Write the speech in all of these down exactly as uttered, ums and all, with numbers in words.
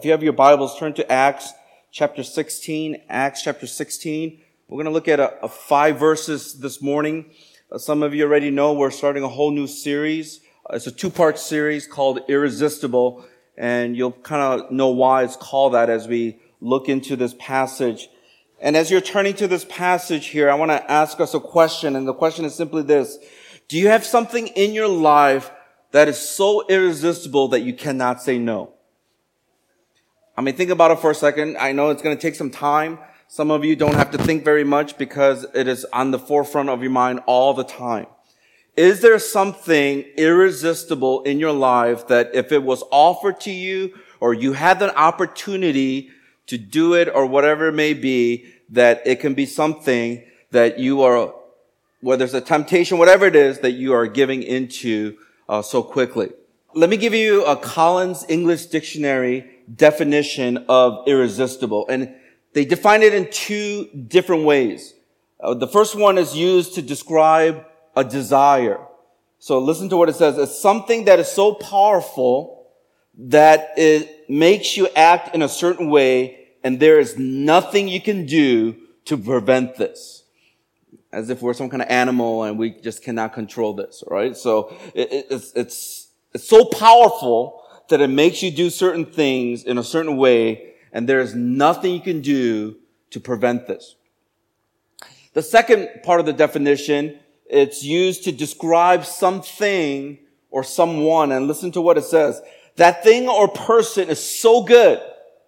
If you have your Bibles, turn to Acts chapter sixteen. Acts chapter sixteen. We're going to look at a, a five verses this morning. Uh, some of you already know we're starting a whole new series. Uh, it's a two-part series called Irresistible, and you'll kind of know why it's called that as we look into this passage. And as you're turning to this passage here, I want to ask us a question, and the question is simply this. Do you have something in your life that is so irresistible that you cannot say no? I mean, think about it for a second. I know it's going to take some time. Some of you don't have to think very much because it is on the forefront of your mind all the time. Is there something irresistible in your life that if it was offered to you or you had an opportunity to do it or whatever it may be, that it can be something that you are, whether it's a temptation, whatever it is, that you are giving into uh, so quickly? Let me give you a Collins English Dictionary definition of irresistible. And they define it in two different ways. Uh, the first one is used to describe a desire. So listen to what it says. It's something that is so powerful that it makes you act in a certain way, and there is nothing you can do to prevent this. As if we're some kind of animal and we just cannot control this, right? So it, it, it's, it's, it's so powerful that it makes you do certain things in a certain way, and there's nothing you can do to prevent this. The second part of the definition, it's used to describe something or someone, and listen to what it says. That thing or person is so good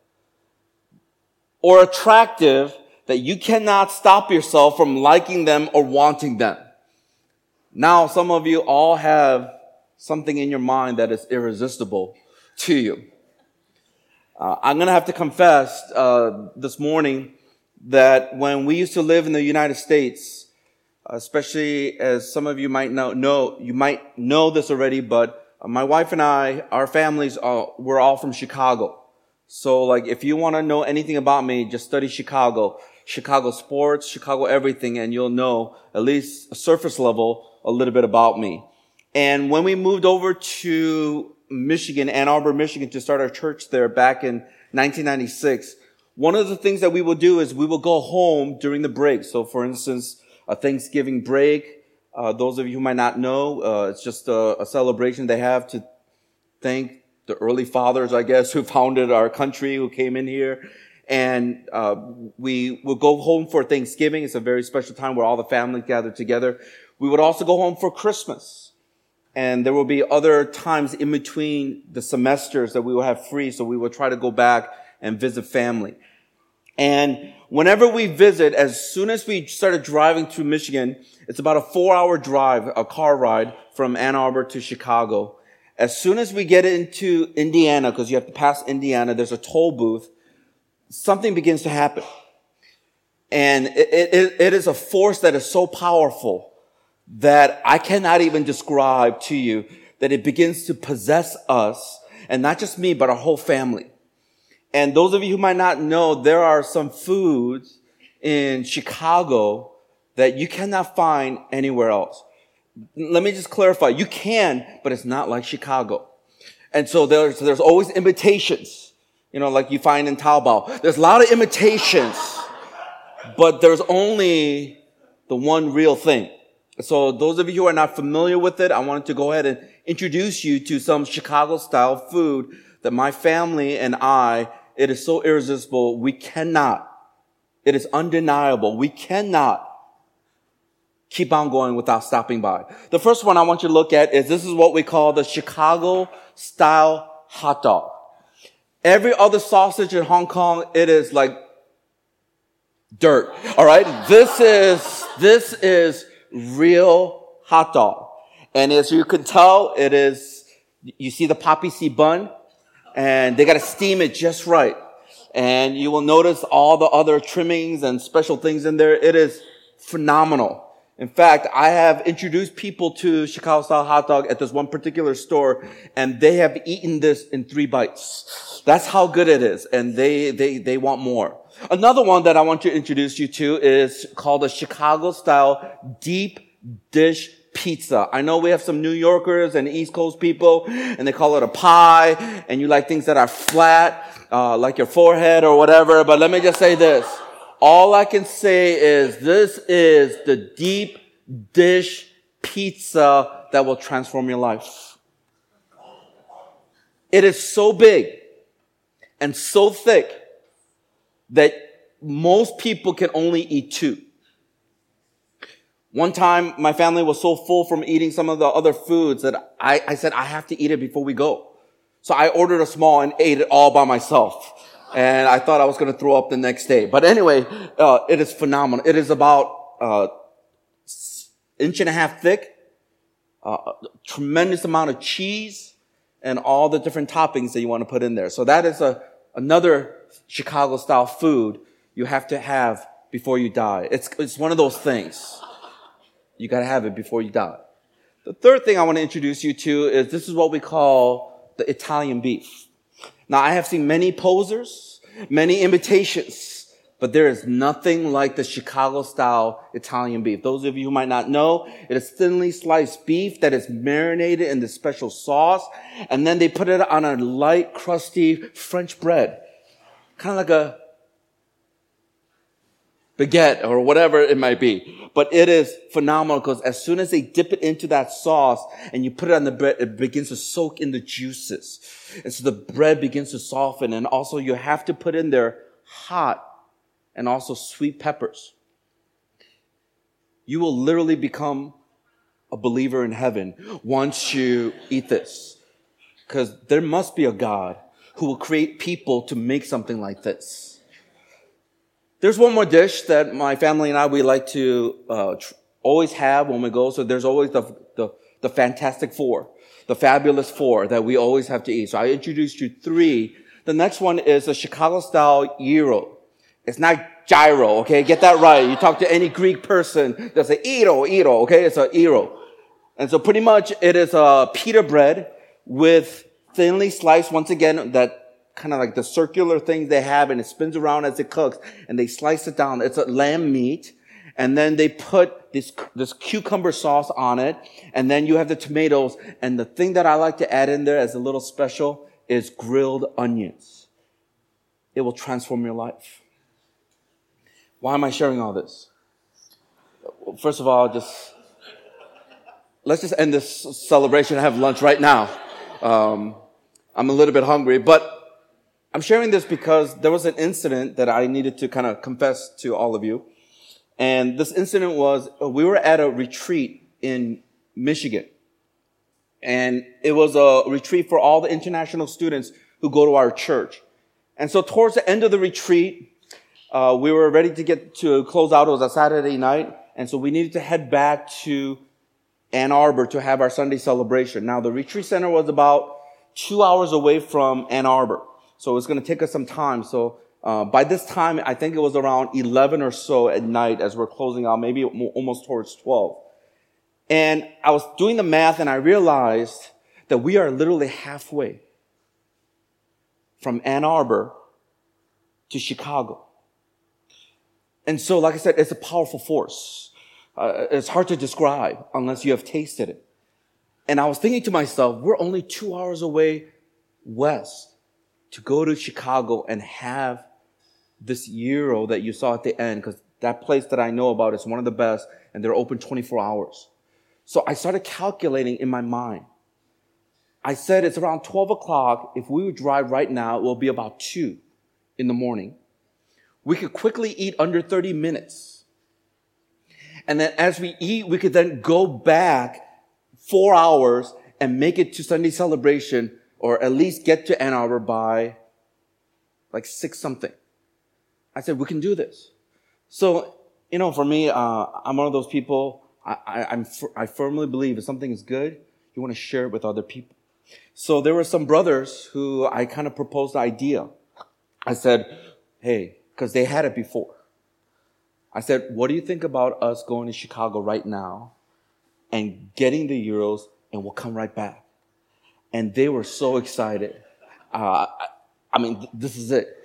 or attractive that you cannot stop yourself from liking them or wanting them. Now, some of you all have something in your mind that is irresistible to you. Uh, I'm going to have to confess uh, this morning that when we used to live in the United States, especially as some of you might know, know you might know this already, but my wife and I, our families, are, we're all from Chicago. So, like, if you want to know anything about me, just study Chicago, Chicago sports, Chicago everything, and you'll know at least a surface level a little bit about me. And when we moved over to Michigan, Ann Arbor, Michigan, to start our church there back in nineteen ninety-six, one of the things that we will do is we will go home during the break. So, for instance, a Thanksgiving break, uh, those of you who might not know, uh, it's just a, a celebration they have to thank the early fathers, I guess, who founded our country, who came in here. And uh we will go home for Thanksgiving. It's a very special time where all the family gather together. We would also go home for Christmas. And there will be other times in between the semesters that we will have free, so we will try to go back and visit family. And whenever we visit, as soon as we started driving through Michigan, it's about a four-hour drive, a car ride from Ann Arbor to Chicago. As soon as we get into Indiana, because you have to pass Indiana, there's a toll booth, something begins to happen. And it, it, it is a force that is so powerful that I cannot even describe to you, that it begins to possess us, and not just me, but our whole family. And those of you who might not know, there are some foods in Chicago that you cannot find anywhere else. Let me just clarify. You can, but it's not like Chicago. And so there's, there's always imitations, you know, like you find in Taobao. There's a lot of imitations, but there's only the one real thing. So those of you who are not familiar with it, I wanted to go ahead and introduce you to some Chicago-style food that my family and I, it is so irresistible, we cannot, it is undeniable, we cannot keep on going without stopping by. The first one I want you to look at is, this is what we call the Chicago-style hot dog. Every other sausage in Hong Kong, it is like dirt, all right? This is, this is real hot dog. And as you can tell, it is, you see the poppy seed bun, and they got to steam it just right. And you will notice all the other trimmings and special things in there. It is phenomenal. In fact, I have introduced people to Chicago-style hot dog at this one particular store, and they have eaten this in three bites. That's how good it is, and they, they, they want more. Another one that I want to introduce you to is called a Chicago-style deep dish pizza. I know we have some New Yorkers and East Coast people, and they call it a pie, and you like things that are flat. uh, like your forehead or whatever, but let me just say this. All I can say is this is the deep dish pizza that will transform your life. It is so big and so thick that most people can only eat two. One time, my family was so full from eating some of the other foods that I, I said, I have to eat it before we go. So I ordered a small and ate it all by myself. And I thought I was going to throw up the next day. But anyway, uh, it is phenomenal. It is about uh inch and a half thick, uh, a tremendous amount of cheese, and all the different toppings that you want to put in there. So that is a another Chicago-style food you have to have before you die. It's it's one of those things. You got to have it before you die. The third thing I want to introduce you to is this is what we call the Italian beef. Now, I have seen many posers, many imitations, but there is nothing like the Chicago-style Italian beef. Those of you who might not know, it is thinly sliced beef that is marinated in this special sauce, and then they put it on a light, crusty French bread, kind of like a baguette or whatever it might be. But it is phenomenal because as soon as they dip it into that sauce and you put it on the bread, it begins to soak in the juices. And so the bread begins to soften. And also you have to put in there hot and also sweet peppers. You will literally become a believer in heaven once you eat this. Because there must be a God who will create people to make something like this. There's one more dish that my family and I, we like to uh, tr- always have when we go. So there's always the, the, the Fantastic Four, the Fabulous Four that we always have to eat. So I introduced you three. The next one is a Chicago-style gyro. It's not gyro, okay? Get that right. You talk to any Greek person, they'll say gyro, gyro, okay? It's a gyro. And so pretty much it is a pita bread with thinly sliced, once again, that kind of like the circular thing they have, and it spins around as it cooks, and they slice it down. It's a lamb meat, and then they put this this cucumber sauce on it, and then you have the tomatoes, and the thing that I like to add in there as a little special is grilled onions. It will transform your life. Why am I sharing all this? First of all, just let's just end this celebration and have lunch right now. Um, I'm a little bit hungry, but I'm sharing this because there was an incident that I needed to kind of confess to all of you. And this incident was, we were at a retreat in Michigan. And it was a retreat for all the international students who go to our church. And so towards the end of the retreat, uh, we were ready to get to close out. It was a Saturday night. And so we needed to head back to Ann Arbor to have our Sunday celebration. Now, the retreat center was about two hours away from Ann Arbor. So it's going to take us some time. So uh, by this time, I think it was around eleven or so at night as we're closing out, maybe almost towards twelve. And I was doing the math and I realized that we are literally halfway from Ann Arbor to Chicago. And so, like I said, it's a powerful force. Uh, it's hard to describe unless you have tasted it. And I was thinking to myself, we're only two hours away west to go to Chicago and have this gyro that you saw at the end, because that place that I know about is one of the best, and they're open twenty-four hours. So I started calculating in my mind. I said it's around twelve o'clock. If we would drive right now, it will be about two in the morning. We could quickly eat under thirty minutes. And then as we eat, we could then go back four hours and make it to Sunday celebration, or at least get to Ann Arbor by like six something. I said, we can do this. So, you know, for me, uh, I'm one of those people, I, I, I'm, I firmly believe if something is good, you want to share it with other people. So there were some brothers who I kind of proposed the idea. I said, hey, because they had it before. I said, what do you think about us going to Chicago right now and getting the gyros, and we'll come right back? And they were so excited. Uh, I, I mean, th- this is it.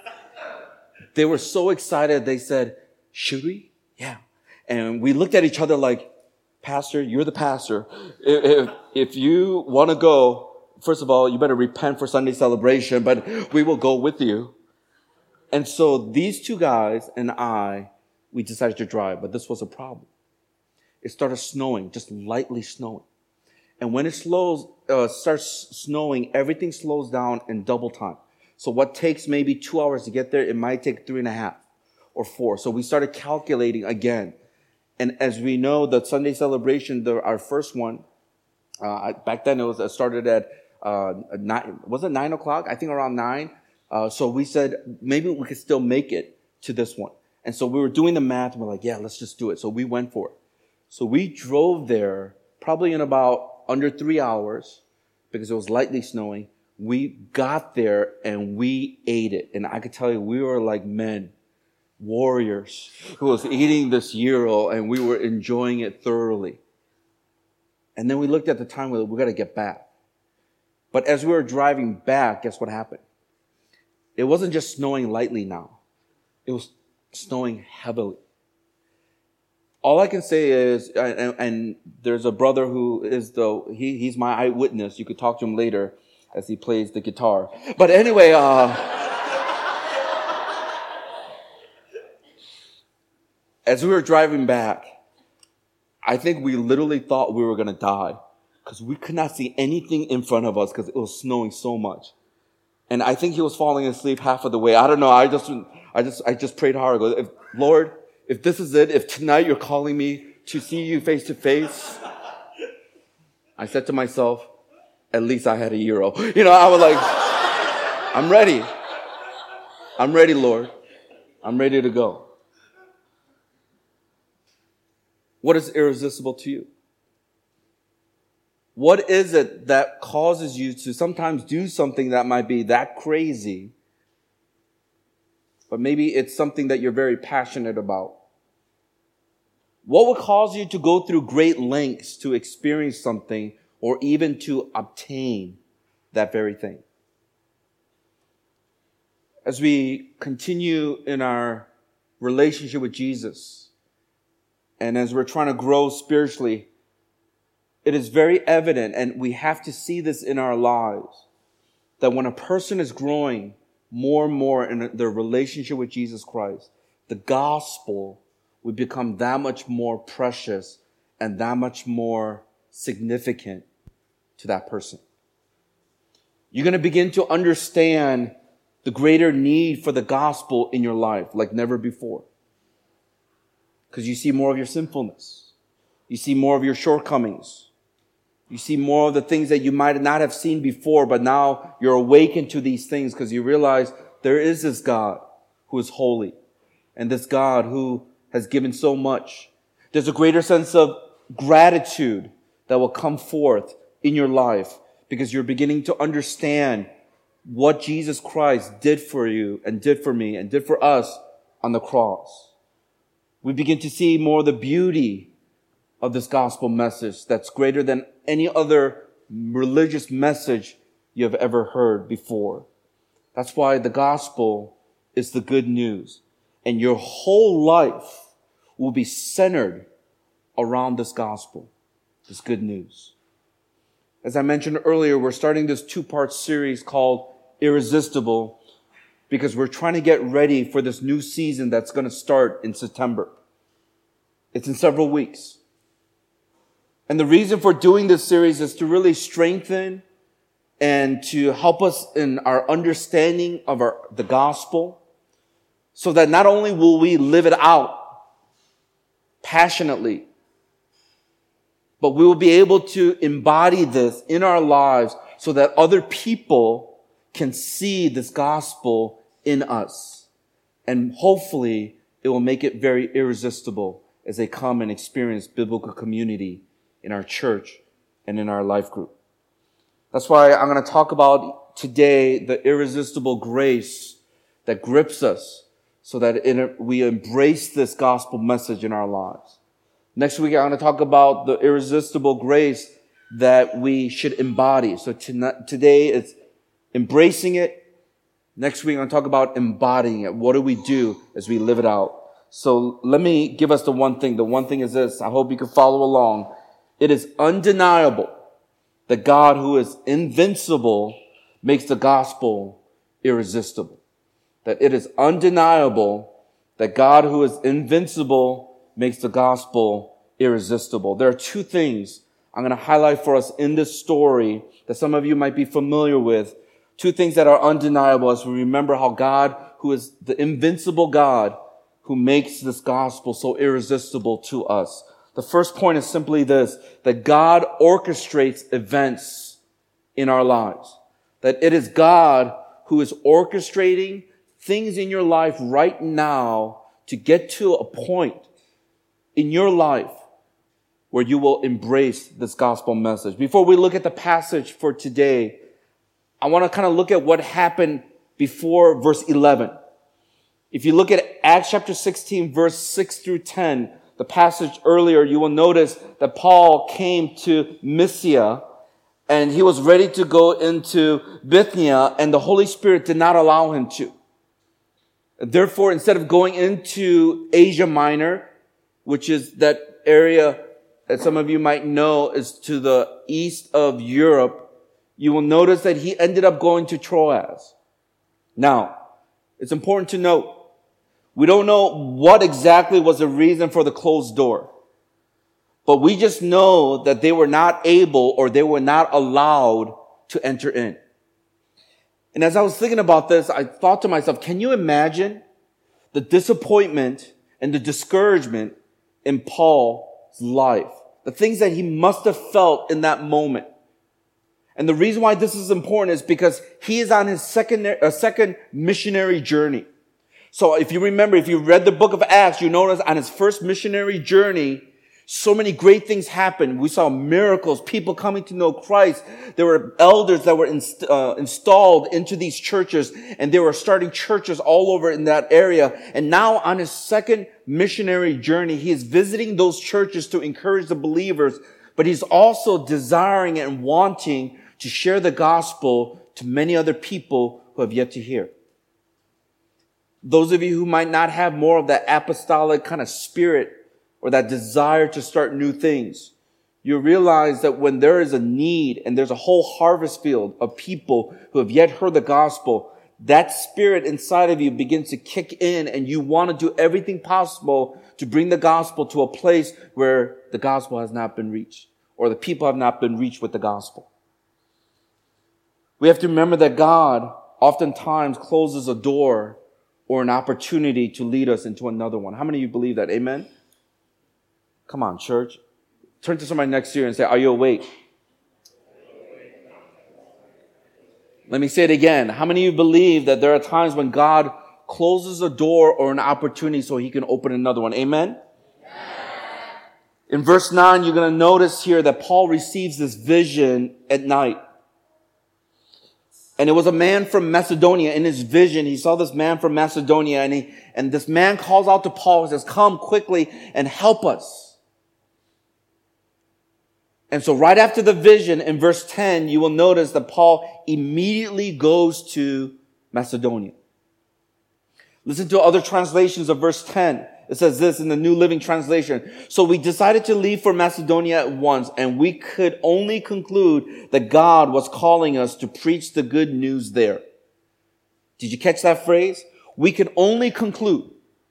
They were so excited. They said, should we? Yeah. And we looked at each other like, Pastor, you're the pastor. If, if you want to go, first of all, you better repent for Sunday celebration, but we will go with you. And so these two guys and I, we decided to drive, but this was a problem. It started snowing, just lightly snowing. And when it slows, uh, starts snowing, everything slows down in double time. So what takes maybe two hours to get there, it might take three and a half or four. So we started calculating again. And as we know, the Sunday celebration, the, our first one, uh, back then it was it started at uh, nine. Was it nine o'clock? I think around nine. Uh, so we said maybe we could still make it to this one. And so we were doing the math, and we're like, yeah, let's just do it. So we went for it. So we drove there probably in about under three hours because it was lightly snowing. We got there and we ate it. And I could tell you, we were like men, warriors, who was eating this gyro and we were enjoying it thoroughly. And then we looked at the time, we we got to get back. But as we were driving back, guess what happened? It wasn't just snowing lightly now. It was snowing heavily. All I can say is, and, and there's a brother who is the, he, he's my eyewitness. You could talk to him later as he plays the guitar. But anyway, uh, as we were driving back, I think we literally thought we were going to die because we could not see anything in front of us because it was snowing so much. And I think he was falling asleep half of the way. I don't know. I just, I just, I just prayed hard. I go, if, Lord, if this is it, if tonight you're calling me to see you face to face, I said to myself, at least I had a euro. You know, I was like, I'm ready. I'm ready, Lord. I'm ready to go. What is irresistible to you? What is it that causes you to sometimes do something that might be that crazy, but maybe it's something that you're very passionate about? What would cause you to go through great lengths to experience something or even to obtain that very thing? As we continue in our relationship with Jesus, and as we're trying to grow spiritually, it is very evident, and we have to see this in our lives, that when a person is growing more and more in their relationship with Jesus Christ, the gospel would become that much more precious and that much more significant to that person. You're going to begin to understand the greater need for the gospel in your life like never before. Because you see more of your sinfulness. You see more of your shortcomings. You see more of the things that you might not have seen before, but now you're awakened to these things because you realize there is this God who is holy and this God who has given so much. There's a greater sense of gratitude that will come forth in your life because you're beginning to understand what Jesus Christ did for you and did for me and did for us on the cross. We begin to see more of the beauty of this gospel message that's greater than any other religious message you have ever heard before. That's why the gospel is the good news. And your whole life will be centered around this gospel, this good news. As I mentioned earlier, we're starting this two-part series called Irresistible because we're trying to get ready for this new season that's going to start in September. It's in several weeks. And the reason for doing this series is to really strengthen and to help us in our understanding of our, the gospel, so that not only will we live it out passionately, but we will be able to embody this in our lives so that other people can see this gospel in us. And hopefully it will make it very irresistible as they come and experience biblical community in our church and in our life group. That's why I'm going to talk about today the irresistible grace that grips us so that it, we embrace this gospel message in our lives. Next week, I'm going to talk about the irresistible grace that we should embody. So tonight, today it's embracing it. Next week, I'm going to talk about embodying it. What do we do as we live it out? So let me give us the one thing. The one thing is this. I hope you can follow along. It is undeniable that God who is invincible makes the gospel irresistible. That it is undeniable that God who is invincible makes the gospel irresistible. There are two things I'm going to highlight for us in this story that some of you might be familiar with. Two things that are undeniable as we remember how God, who is the invincible God, who makes this gospel so irresistible to us. The first point is simply this, that God orchestrates events in our lives. That it is God who is orchestrating things in your life right now to get to a point in your life where you will embrace this gospel message. Before we look at the passage for today, I want to kind of look at what happened before verse eleven. If you look at Acts chapter sixteen, verse six through ten, the passage earlier, you will notice that Paul came to Mysia and he was ready to go into Bithynia, and the Holy Spirit did not allow him to. Therefore, instead of going into Asia Minor, which is that area that some of you might know is to the east of Europe, you will notice that he ended up going to Troas. Now, it's important to note, we don't know what exactly was the reason for the closed door. But we just know that they were not able or they were not allowed to enter in. And as I was thinking about this, I thought to myself, can you imagine the disappointment and the discouragement in Paul's life? The things that he must have felt in that moment. And the reason why this is important is because he is on his second, uh, second missionary journey. So if you remember, if you read the book of Acts, you notice on his first missionary journey, so many great things happened. We saw miracles, people coming to know Christ. There were elders that were inst- uh, installed into these churches, and they were starting churches all over in that area. And now on his second missionary journey, he is visiting those churches to encourage the believers, but he's also desiring and wanting to share the gospel to many other people who have yet to hear. Those of you who might not have more of that apostolic kind of spirit or that desire to start new things, you realize that when there is a need and there's a whole harvest field of people who have yet heard the gospel, that spirit inside of you begins to kick in and you want to do everything possible to bring the gospel to a place where the gospel has not been reached or the people have not been reached with the gospel. We have to remember that God oftentimes closes a door or an opportunity to lead us into another one. How many of you believe that? Amen? Come on, church. Turn to somebody next to you and say, are you awake? Let me say it again. How many of you believe that there are times when God closes a door or an opportunity so he can open another one? Amen? In verse nine, you're going to notice here that Paul receives this vision at night. And it was a man from Macedonia. In his vision, he saw this man from Macedonia, and he, and this man calls out to Paul and says, come quickly and help us. And so right after the vision, in verse ten, you will notice that Paul immediately goes to Macedonia. Listen to other translations of verse ten. It says this in the New Living Translation. So we decided to leave for Macedonia at once, and we could only conclude that God was calling us to preach the good news there. Did you catch that phrase? We could only conclude.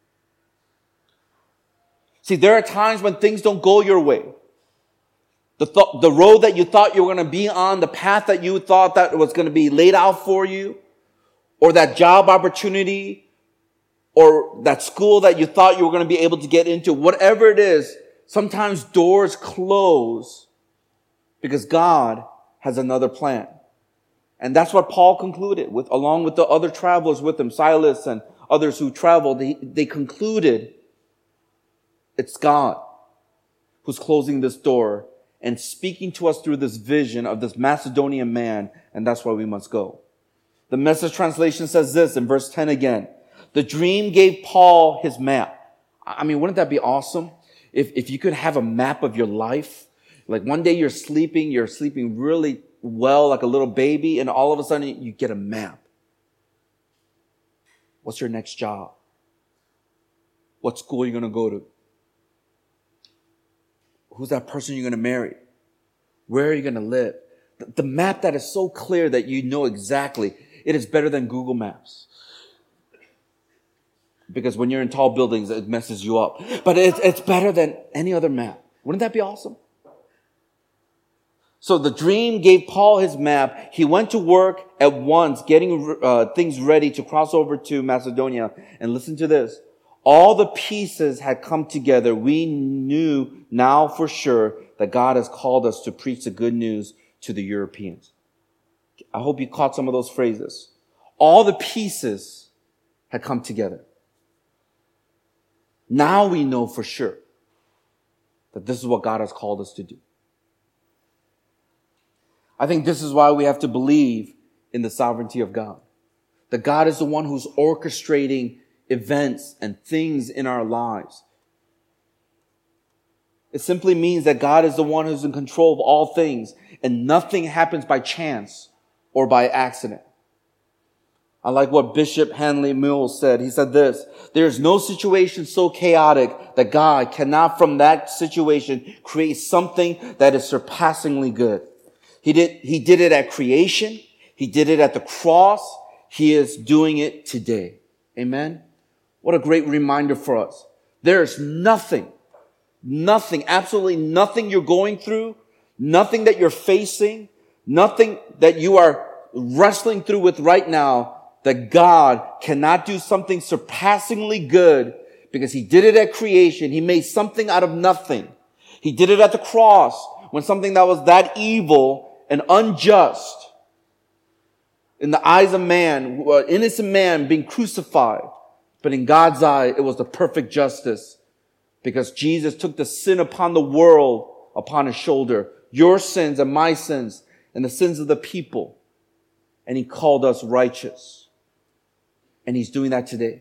See, there are times when things don't go your way. The, th- the road that you thought you were going to be on, the path that you thought that was going to be laid out for you, or that job opportunity, or that school that you thought you were going to be able to get into, whatever it is, sometimes doors close because God has another plan. And that's what Paul concluded with, along with the other travelers with him, Silas and others who traveled. They, they concluded it's God who's closing this door and speaking to us through this vision of this Macedonian man, and that's why we must go. The Message translation says this in verse ten again. The dream gave Paul his map. I mean, wouldn't that be awesome? If, if you could have a map of your life. Like one day you're sleeping, you're sleeping really well like a little baby, and all of a sudden you get a map. What's your next job? What school are you going to go to? Who's that person you're going to marry? Where are you going to live? The map that is so clear that you know exactly. It is better than Google Maps. Because when you're in tall buildings, it messes you up. But it's, it's better than any other map. Wouldn't that be awesome? So the dream gave Paul his map. He went to work at once, getting uh, things ready to cross over to Macedonia. And listen to this. All the pieces had come together. We knew now for sure that God has called us to preach the good news to the Europeans. I hope you caught some of those phrases. All the pieces had come together. Now we know for sure that this is what God has called us to do. I think this is why we have to believe in the sovereignty of God. That God is the one who's orchestrating events and things in our lives. It simply means that God is the one who's in control of all things, and nothing happens by chance or by accident. I like what Bishop Hanley Mills said. He said this: there is no situation so chaotic that God cannot from that situation create something that is surpassingly good. He did, he did it at creation. He did it at the cross. He is doing it today. Amen. What a great reminder for us. There is nothing, nothing, absolutely nothing you're going through, nothing that you're facing, nothing that you are wrestling through with right now that God cannot do something surpassingly good, because he did it at creation. He made something out of nothing. He did it at the cross when something that was that evil and unjust in the eyes of man, an innocent man being crucified. But in God's eye, it was the perfect justice, because Jesus took the sin upon the world upon his shoulder, your sins and my sins and the sins of the people. And he called us righteous. And he's doing that today.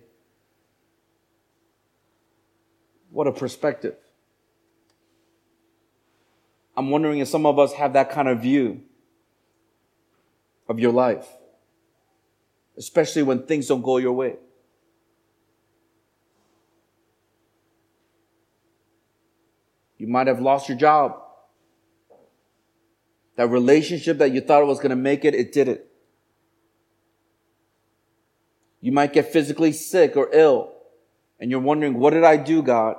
What a perspective. I'm wondering if some of us have that kind of view of your life, especially when things don't go your way. You might have lost your job. That relationship that you thought it was going to make it, it didn't. You might get physically sick or ill, and you're wondering, what did I do, God?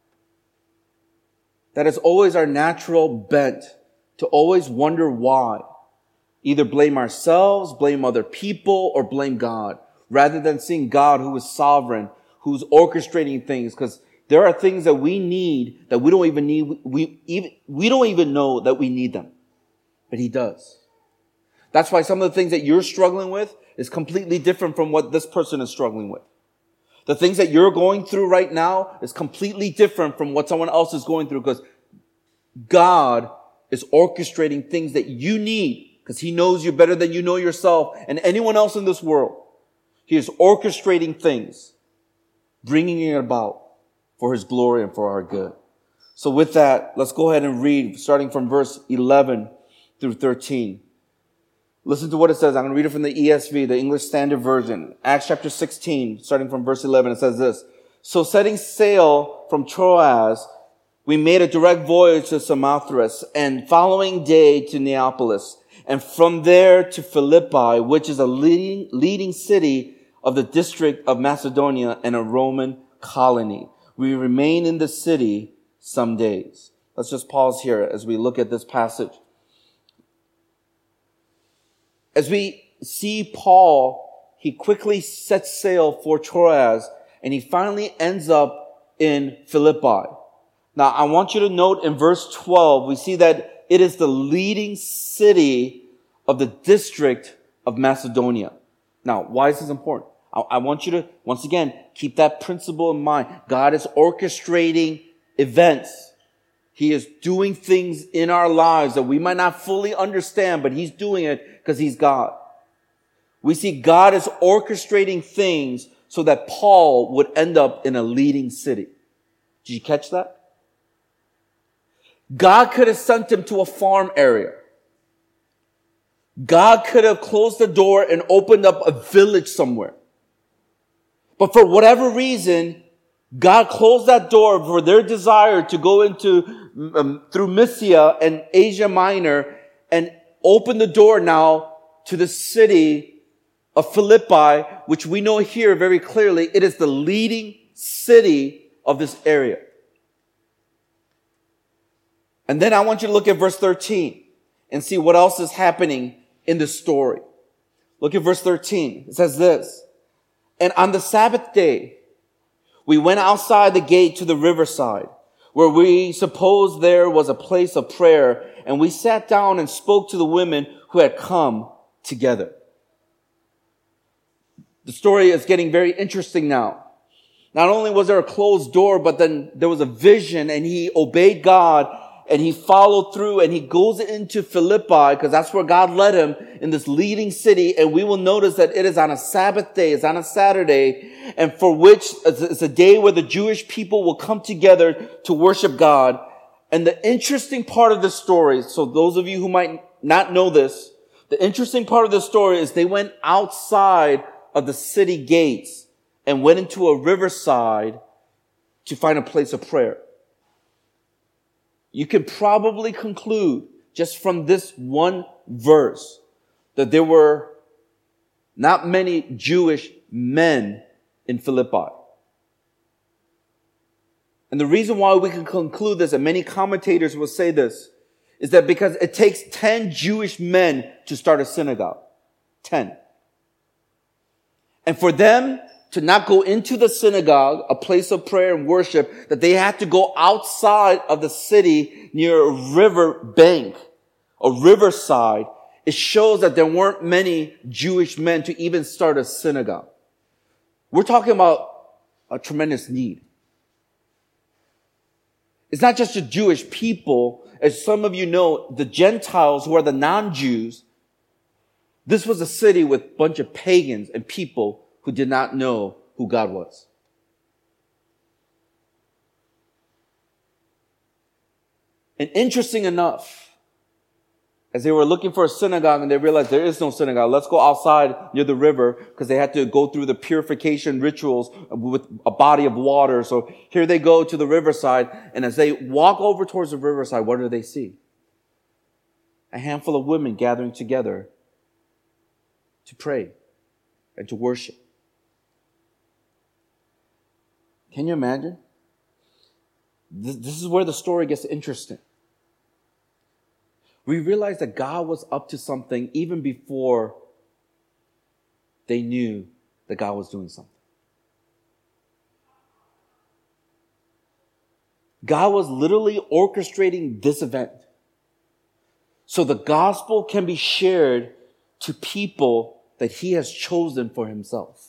That is always our natural bent, to always wonder why. Either blame ourselves, blame other people, or blame God, rather than seeing God who is sovereign, who's orchestrating things. Because there are things that we need that we don't even need. We even we don't even know that we need them, but he does. That's why some of the things that you're struggling with is completely different from what this person is struggling with. The things that you're going through right now is completely different from what someone else is going through, because God is orchestrating things that you need, because he knows you better than you know yourself and anyone else in this world. He is orchestrating things, bringing it about for his glory and for our good. So with that, let's go ahead and read, starting from verse eleven through thirteen. Listen to what it says. I'm going to read it from the E S V, the English Standard Version. Acts chapter sixteen, starting from verse eleven, it says this: so setting sail from Troas, we made a direct voyage to Samothrace, and following day to Neapolis, and from there to Philippi, which is a leading, leading city of the district of Macedonia and a Roman colony. We remain in the city some days. Let's just pause here as we look at this passage. As we see Paul, he quickly sets sail for Troas, and he finally ends up in Philippi. Now, I want you to note in verse twelve, we see that it is the leading city of the district of Macedonia. Now, why is this important? I, I want you to, once again, keep that principle in mind. God is orchestrating events. He is doing things in our lives that we might not fully understand, but he's doing it because he's God. We see God is orchestrating things so that Paul would end up in a leading city. Did you catch that? God could have sent him to a farm area. God could have closed the door and opened up a village somewhere. But for whatever reason, God closed that door for their desire to go into, um, through Mysia and Asia Minor, and opened the door now to the city of Philippi, which we know here very clearly, it is the leading city of this area. And then I want you to look at verse thirteen and see what else is happening in this story. Look at verse thirteen. It says this, "And on the Sabbath day, we went outside the gate to the riverside, where we supposed there was a place of prayer, and we sat down and spoke to the women who had come together." The story is getting very interesting now. Not only was there a closed door, but then there was a vision, and he obeyed God, and he followed through, and he goes into Philippi, because that's where God led him, in this leading city. And we will notice that it is on a Sabbath day, it's on a Saturday, and for which it's a day where the Jewish people will come together to worship God. And the interesting part of the story, so those of you who might not know this, the interesting part of the story is they went outside of the city gates and went into a riverside to find a place of prayer. You can probably conclude just from this one verse that there were not many Jewish men in Philippi. And the reason why we can conclude this, and many commentators will say this, is that because it takes ten Jewish men to start a synagogue. Ten. And for them to not go into the synagogue, a place of prayer and worship, that they had to go outside of the city near a river bank, a riverside, it shows that there weren't many Jewish men to even start a synagogue. We're talking about a tremendous need. It's not just the Jewish people. As some of you know, the Gentiles, who are the non-Jews, this was a city with a bunch of pagans and people who did not know who God was. And interesting enough, as they were looking for a synagogue and they realized there is no synagogue, let's go outside near the river, because they had to go through the purification rituals with a body of water. So here they go to the riverside, and as they walk over towards the riverside, what do they see? A handful of women gathering together to pray and to worship. Can you imagine? This, this is where the story gets interesting. We realize that God was up to something even before they knew that God was doing something. God was literally orchestrating this event so the gospel can be shared to people that he has chosen for himself.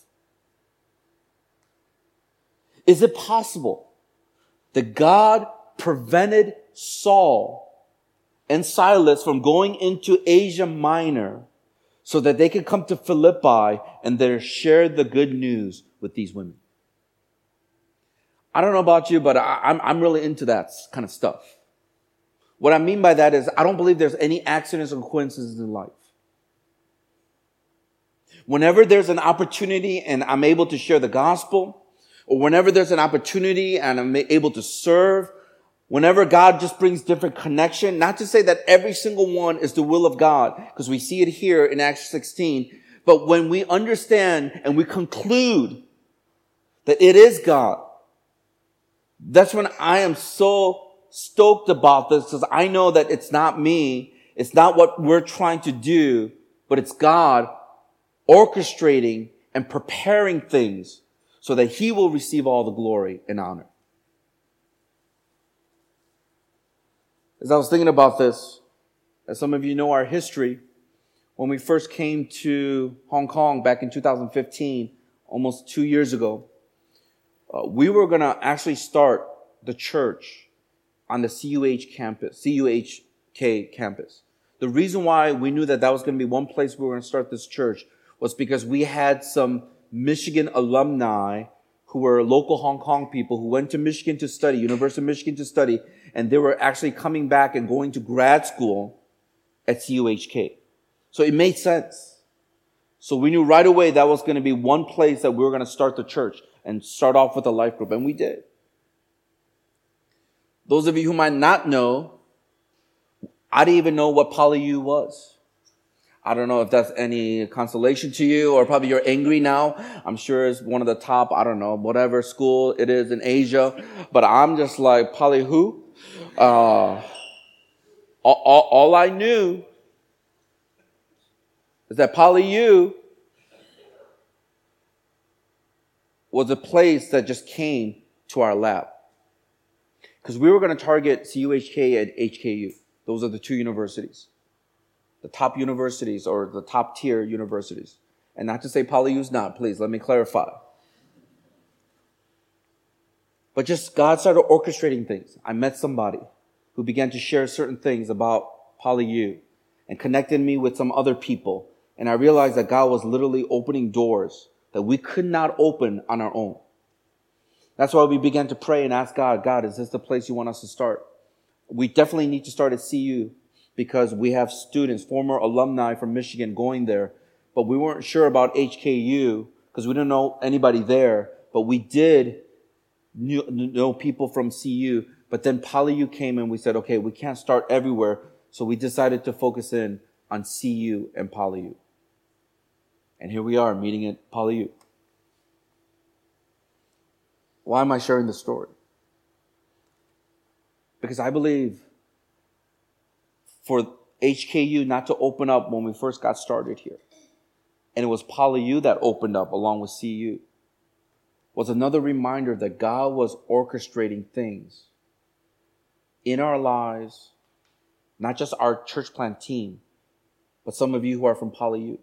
Is it possible that God prevented Saul and Silas from going into Asia Minor so that they could come to Philippi and there share the good news with these women? I don't know about you, but I, I'm, I'm really into that kind of stuff. What I mean by that is I don't believe there's any accidents or coincidences in life. Whenever there's an opportunity and I'm able to share the gospel, or whenever there's an opportunity and I'm able to serve, whenever God just brings different connection, not to say that every single one is the will of God, because we see it here in Acts sixteen, but when we understand and we conclude that it is God, that's when I am so stoked about this, because I know that it's not me, it's not what we're trying to do, but it's God orchestrating and preparing things so that he will receive all the glory and honor. As I was thinking about this, as some of you know our history, when we first came to Hong Kong back in two thousand fifteen, almost two years ago, uh, we were going to actually start the church on the C U H campus, C U H K campus. The reason why we knew that that was going to be one place we were going to start this church was because we had some Michigan alumni who were local Hong Kong people who went to Michigan to study, University of Michigan to study, and they were actually coming back and going to grad school at C U H K. So it made sense. So we knew right away that was going to be one place that we were going to start the church and start off with a life group, and we did. Those of you who might not know, I didn't even know what PolyU was. I don't know if that's any consolation to you, or probably you're angry now. I'm sure it's one of the top, I don't know, whatever school it is in Asia. But I'm just like, Poly who? Uh, all, all, all I knew is that Poly U was a place that just came to our lab. Because we were going to target C U H K and H K U. Those are the two universities. The top universities, or the top tier universities. And not to say Poly U's not, please, let me clarify. But just God started orchestrating things. I met somebody who began to share certain things about Poly U and connected me with some other people. And I realized that God was literally opening doors that we could not open on our own. That's why we began to pray and ask God, God, is this the place you want us to start? We definitely need to start at C U because we have students, former alumni from Michigan going there. But we weren't sure about H K U because we didn't know anybody there. But we did know people from C U. But then Poly U came and we said, okay, we can't start everywhere. So we decided to focus in on C U and Poly U. And here we are meeting at Poly U. Why am I sharing this story? Because I believe for H K U not to open up when we first got started here, and it was Poly U that opened up along with C U, was another reminder that God was orchestrating things in our lives, not just our church plant team, but some of you who are from Poly U.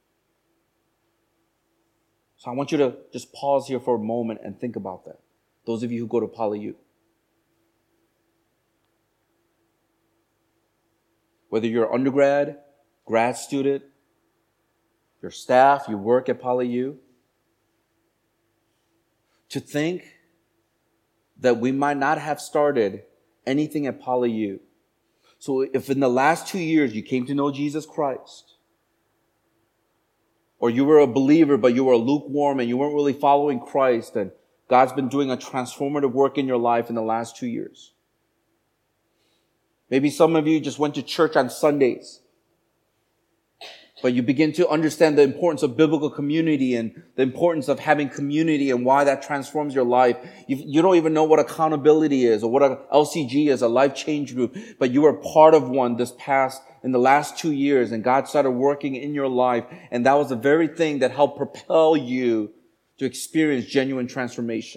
So I want you to just pause here for a moment and think about that. Those of you who go to Poly U. Whether you're undergrad, grad student, your staff, you work at Poly U, to think that we might not have started anything at Poly U. So if in the last two years you came to know Jesus Christ, or you were a believer but you were lukewarm and you weren't really following Christ, and God's been doing a transformative work in your life in the last two years. Maybe some of you just went to church on Sundays, but you begin to understand the importance of biblical community and the importance of having community and why that transforms your life. You, you don't even know what accountability is or what a L C G is, a life change group, but you were part of one this past, in the last two years, and God started working in your life, and that was the very thing that helped propel you to experience genuine transformation.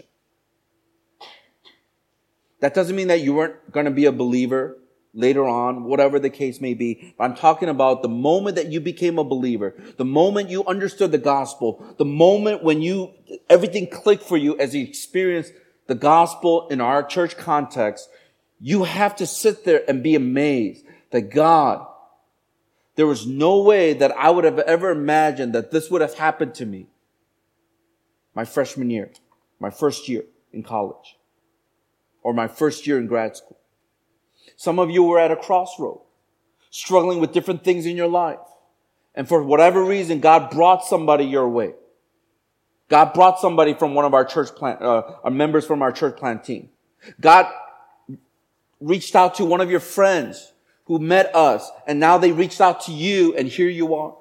That doesn't mean that you weren't going to be a believer later on, whatever the case may be. But I'm talking about the moment that you became a believer, the moment you understood the gospel, the moment when you, everything clicked for you as you experienced the gospel in our church context. You have to sit there and be amazed that God, there was no way that I would have ever imagined that this would have happened to me my freshman year, my first year in college, or my first year in grad school. Some of you were at a crossroad, struggling with different things in your life. And for whatever reason, God brought somebody your way. God brought somebody from one of our church plant, uh, our members from our church plant team. God reached out to one of your friends who met us, and now they reached out to you, and here you are.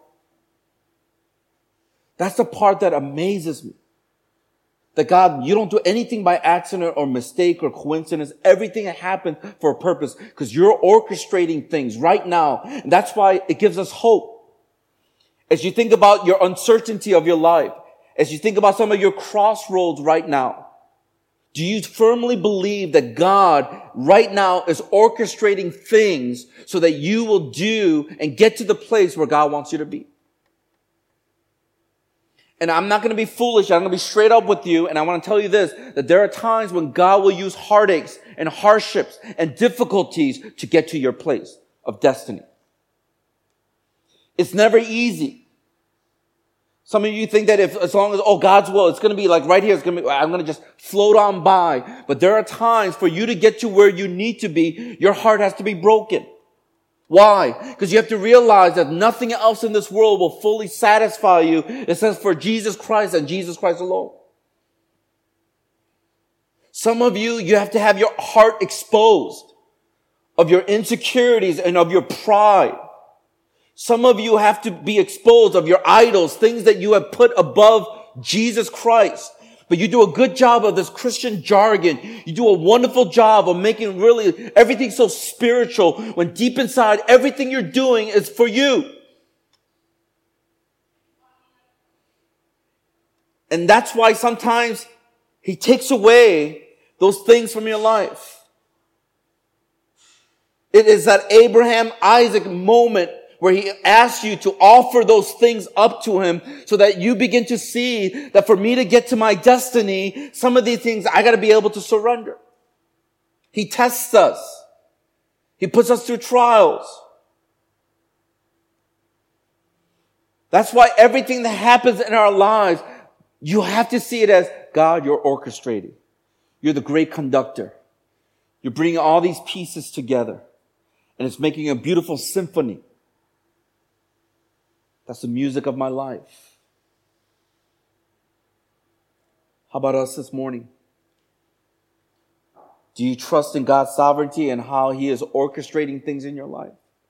That's the part that amazes me. That God, you don't do anything by accident or mistake or coincidence. Everything happened for a purpose because you're orchestrating things right now. And that's why it gives us hope. As you think about your uncertainty of your life, as you think about some of your crossroads right now, do you firmly believe that God right now is orchestrating things so that you will do and get to the place where God wants you to be? And I'm not going to be foolish. I'm going to be straight up with you. And I want to tell you this, that there are times when God will use heartaches and hardships and difficulties to get to your place of destiny. It's never easy. Some of you think that if, as long as, oh, God's will, it's going to be like right here, it's going to be, I'm going to just float on by. But there are times for you to get to where you need to be, your heart has to be broken. Why? Because you have to realize that nothing else in this world will fully satisfy you except for Jesus Christ and Jesus Christ alone. Some of you, you have to have your heart exposed of your insecurities and of your pride. Some of you have to be exposed of your idols, things that you have put above Jesus Christ. But you do a good job of this Christian jargon. You do a wonderful job of making really everything so spiritual when deep inside everything you're doing is for you. And that's why sometimes he takes away those things from your life. It is that Abraham, Isaac moment where he asks you to offer those things up to him so that you begin to see that for me to get to my destiny, some of these things I got to be able to surrender. He tests us. He puts us through trials. That's why everything that happens in our lives, you have to see it as, God, you're orchestrating. You're the great conductor. You're bringing all these pieces together. And it's making a beautiful symphony. That's the music of my life. How about us this morning? Do you trust in God's sovereignty and how He is orchestrating things in your life?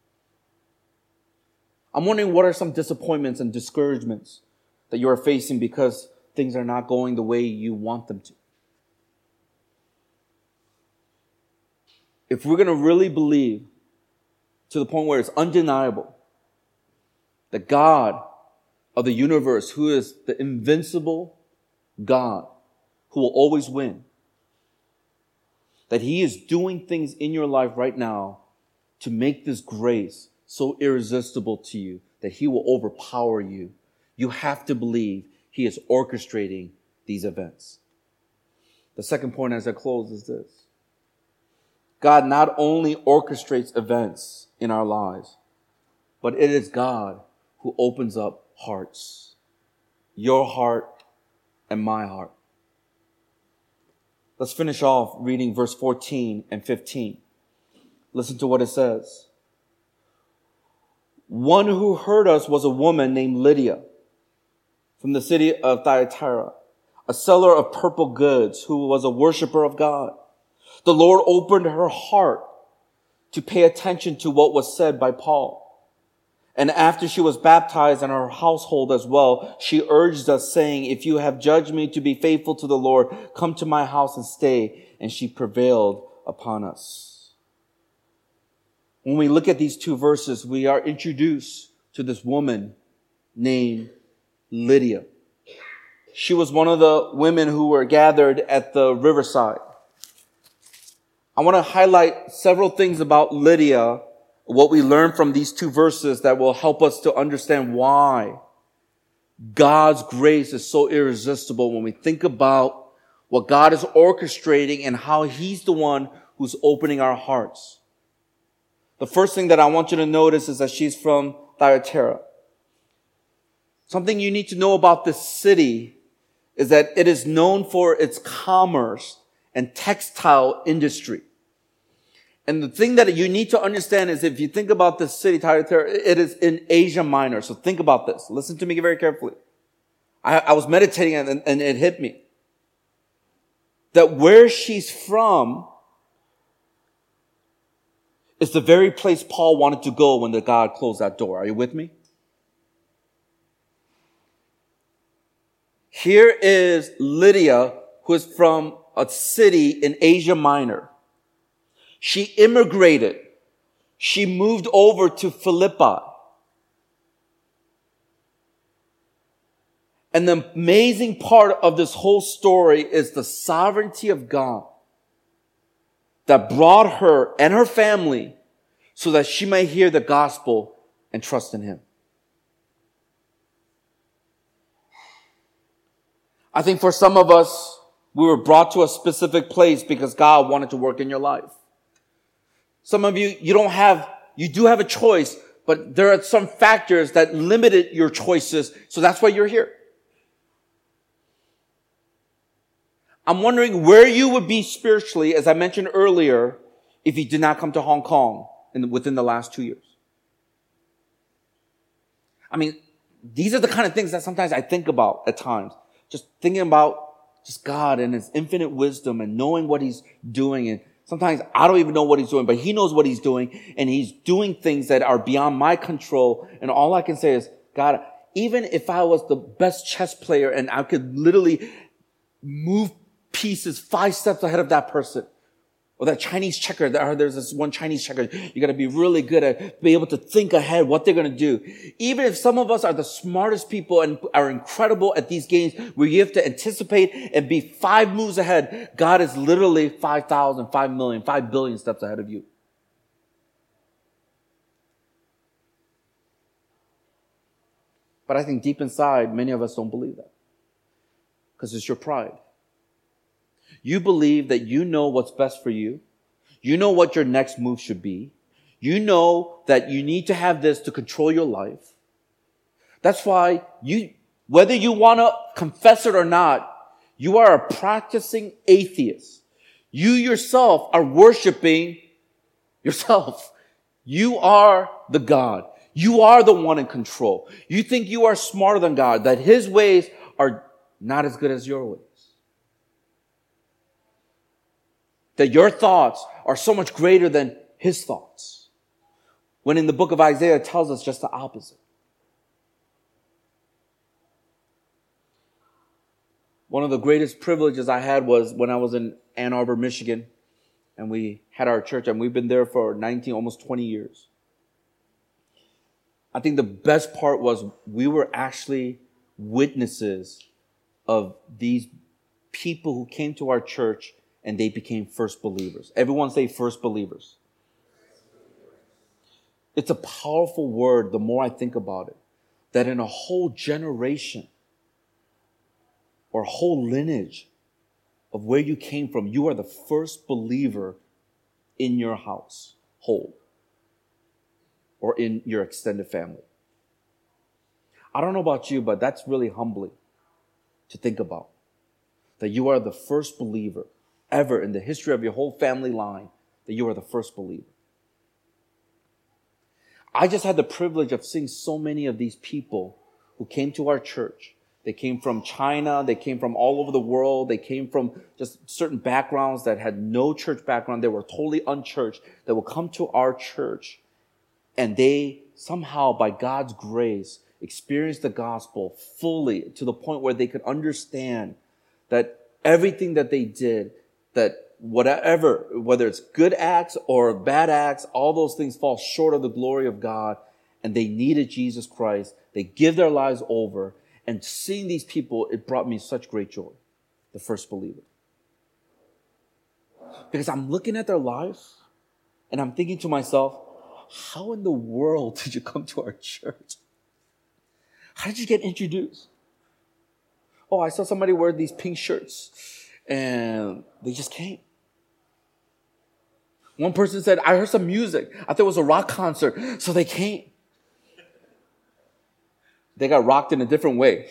I'm wondering, what are some disappointments and discouragements that you are facing because things are not going the way you want them to? If we're going to really believe to the point where it's undeniable the God of the universe, who is the invincible God, who will always win, that He is doing things in your life right now to make this grace so irresistible to you that He will overpower you. You have to believe He is orchestrating these events. The second point as I close is this. God not only orchestrates events in our lives, but it is God who opens up hearts. Your heart and my heart. Let's finish off reading verse fourteen and fifteen. Listen to what it says. One who heard us was a woman named Lydia from the city of Thyatira, a seller of purple goods who was a worshiper of God. The Lord opened her heart to pay attention to what was said by Paul. And after she was baptized and her household as well, she urged us, saying, if you have judged me to be faithful to the Lord, come to my house and stay. And she prevailed upon us. When we look at these two verses, we are introduced to this woman named Lydia. She was one of the women who were gathered at the riverside. I want to highlight several things about Lydia, what we learn from these two verses that will help us to understand why God's grace is so irresistible when we think about what God is orchestrating and how He's the one who's opening our hearts. The first thing that I want you to notice is that she's from Thyatira. Something you need to know about this city is that it is known for its commerce and textile industry. And the thing that you need to understand is, if you think about this city, Thyatira, it is in Asia Minor. So think about this. Listen to me very carefully. I, I was meditating and, and it hit me. That where she's from is the very place Paul wanted to go when the God closed that door. Are you with me? Here is Lydia, who is from a city in Asia Minor. She immigrated. She moved over to Philippi. And the amazing part of this whole story is the sovereignty of God that brought her and her family so that she may hear the gospel and trust in Him. I think for some of us, we were brought to a specific place because God wanted to work in your life. Some of you, you don't have, you do have a choice, but there are some factors that limited your choices, so that's why you're here. I'm wondering where you would be spiritually, as I mentioned earlier, if you did not come to Hong Kong in, within the last two years. I mean, these are the kind of things that sometimes I think about at times. Just thinking about just God and His infinite wisdom and knowing what He's doing. And Sometimes I don't even know what he's doing, but he knows what he's doing, and he's doing things that are beyond my control. And all I can say is, God, even if I was the best chess player and I could literally move pieces five steps ahead of that person, or that Chinese checker, there's this one Chinese checker, you got to be really good at be able to think ahead what they're going to do. Even if some of us are the smartest people and are incredible at these games where you have to anticipate and be five moves ahead, God is literally five thousand, five million, five billion steps ahead of you. But I think deep inside, many of us don't believe that because it's your pride. You believe that you know what's best for you. You know what your next move should be. You know that you need to have this to control your life. That's why you, whether you want to confess it or not, you are a practicing atheist. You yourself are worshiping yourself. You are the God. You are the one in control. You think you are smarter than God, that his ways are not as good as your ways. That your thoughts are so much greater than his thoughts. When in the book of Isaiah, it tells us just the opposite. One of the greatest privileges I had was when I was in Ann Arbor, Michigan, and we had our church, and we've been there for nineteen, almost twenty years. I think the best part was we were actually witnesses of these people who came to our church and they became first believers. Everyone say first believers. It's a powerful word the more I think about it. That in a whole generation or a whole lineage of where you came from, you are the first believer in your household or in your extended family. I don't know about you, but that's really humbling to think about. That you are the first believer ever in the history of your whole family line, that you are the first believer. I just had the privilege of seeing so many of these people who came to our church. They came from China. They came from all over the world. They came from just certain backgrounds that had no church background. They were totally unchurched. They will come to our church and they somehow, by God's grace, experienced the gospel fully to the point where they could understand that everything that they did, that whatever, whether it's good acts or bad acts, all those things fall short of the glory of God, and they needed Jesus Christ. They give their lives over, and seeing these people, it brought me such great joy, the first believer. Because I'm looking at their life, and I'm thinking to myself, how in the world did you come to our church? How did you get introduced? Oh, I saw somebody wear these pink shirts. And they just came. One person said, I heard some music. I thought it was a rock concert. So they came. They got rocked in a different way.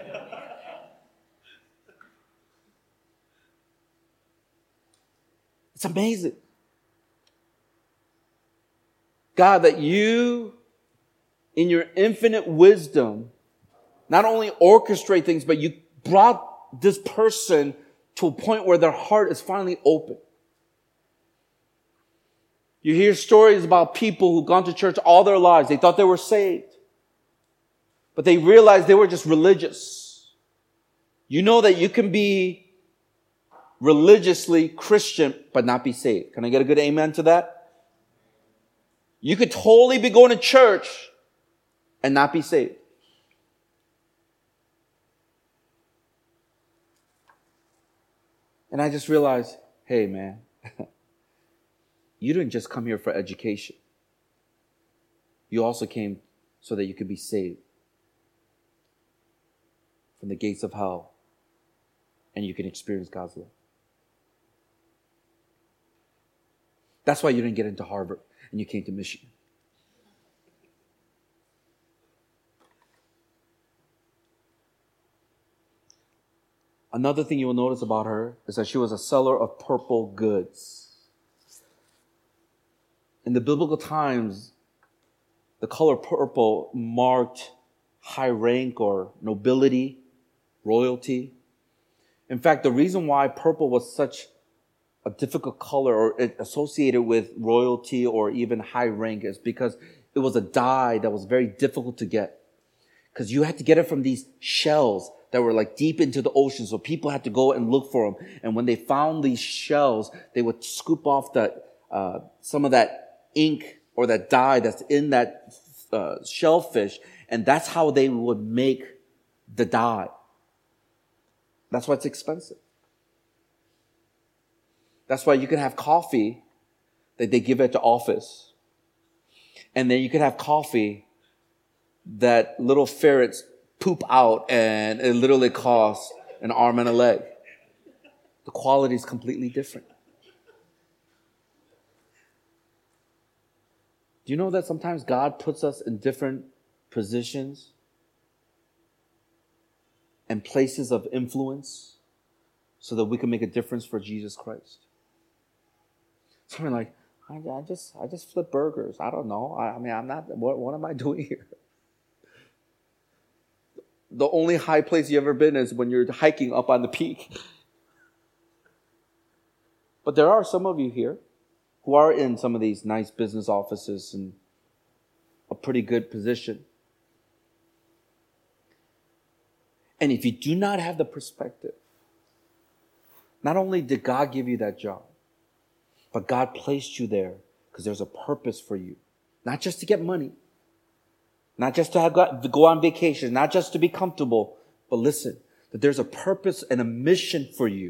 It's amazing. God, that you, in your infinite wisdom, not only orchestrate things, but you brought this person to a point where their heart is finally open. You hear stories about people who've gone to church all their lives. They thought they were saved, but they realized they were just religious. You know that you can be religiously Christian, but not be saved. Can I get a good amen to that? You could totally be going to church and not be saved. And I just realized, hey, man, you didn't just come here for education. You also came so that you could be saved from the gates of hell and you can experience God's love. That's why you didn't get into Harvard and you came to Michigan. Another thing you will notice about her is that she was a seller of purple goods. In the biblical times, the color purple marked high rank or nobility, royalty. In fact, the reason why purple was such a difficult color or it associated with royalty or even high rank is because it was a dye that was very difficult to get. Because you had to get it from these shells that were like deep into the ocean. So people had to go and look for them. And when they found these shells, they would scoop off the, uh, some of that ink or that dye that's in that uh, shellfish. And that's how they would make the dye. That's why it's expensive. That's why you can have coffee that they give at the office. And then you can have coffee that little ferrets poop out and it literally costs an arm and a leg. The quality is completely different. Do you know that sometimes God puts us in different positions and places of influence so that we can make a difference for Jesus Christ? Something like, I, I just I just flip burgers. I don't know. I, I mean, I'm not, what, what am I doing here? The only high place you've ever been is when you're hiking up on the peak. But there are some of you here who are in some of these nice business offices and a pretty good position. And if you do not have the perspective, not only did God give you that job, but God placed you there because there's a purpose for you. Not just to get money. Not just to, have got, to go on vacation. Not just to be comfortable. But listen, that there's a purpose and a mission for you.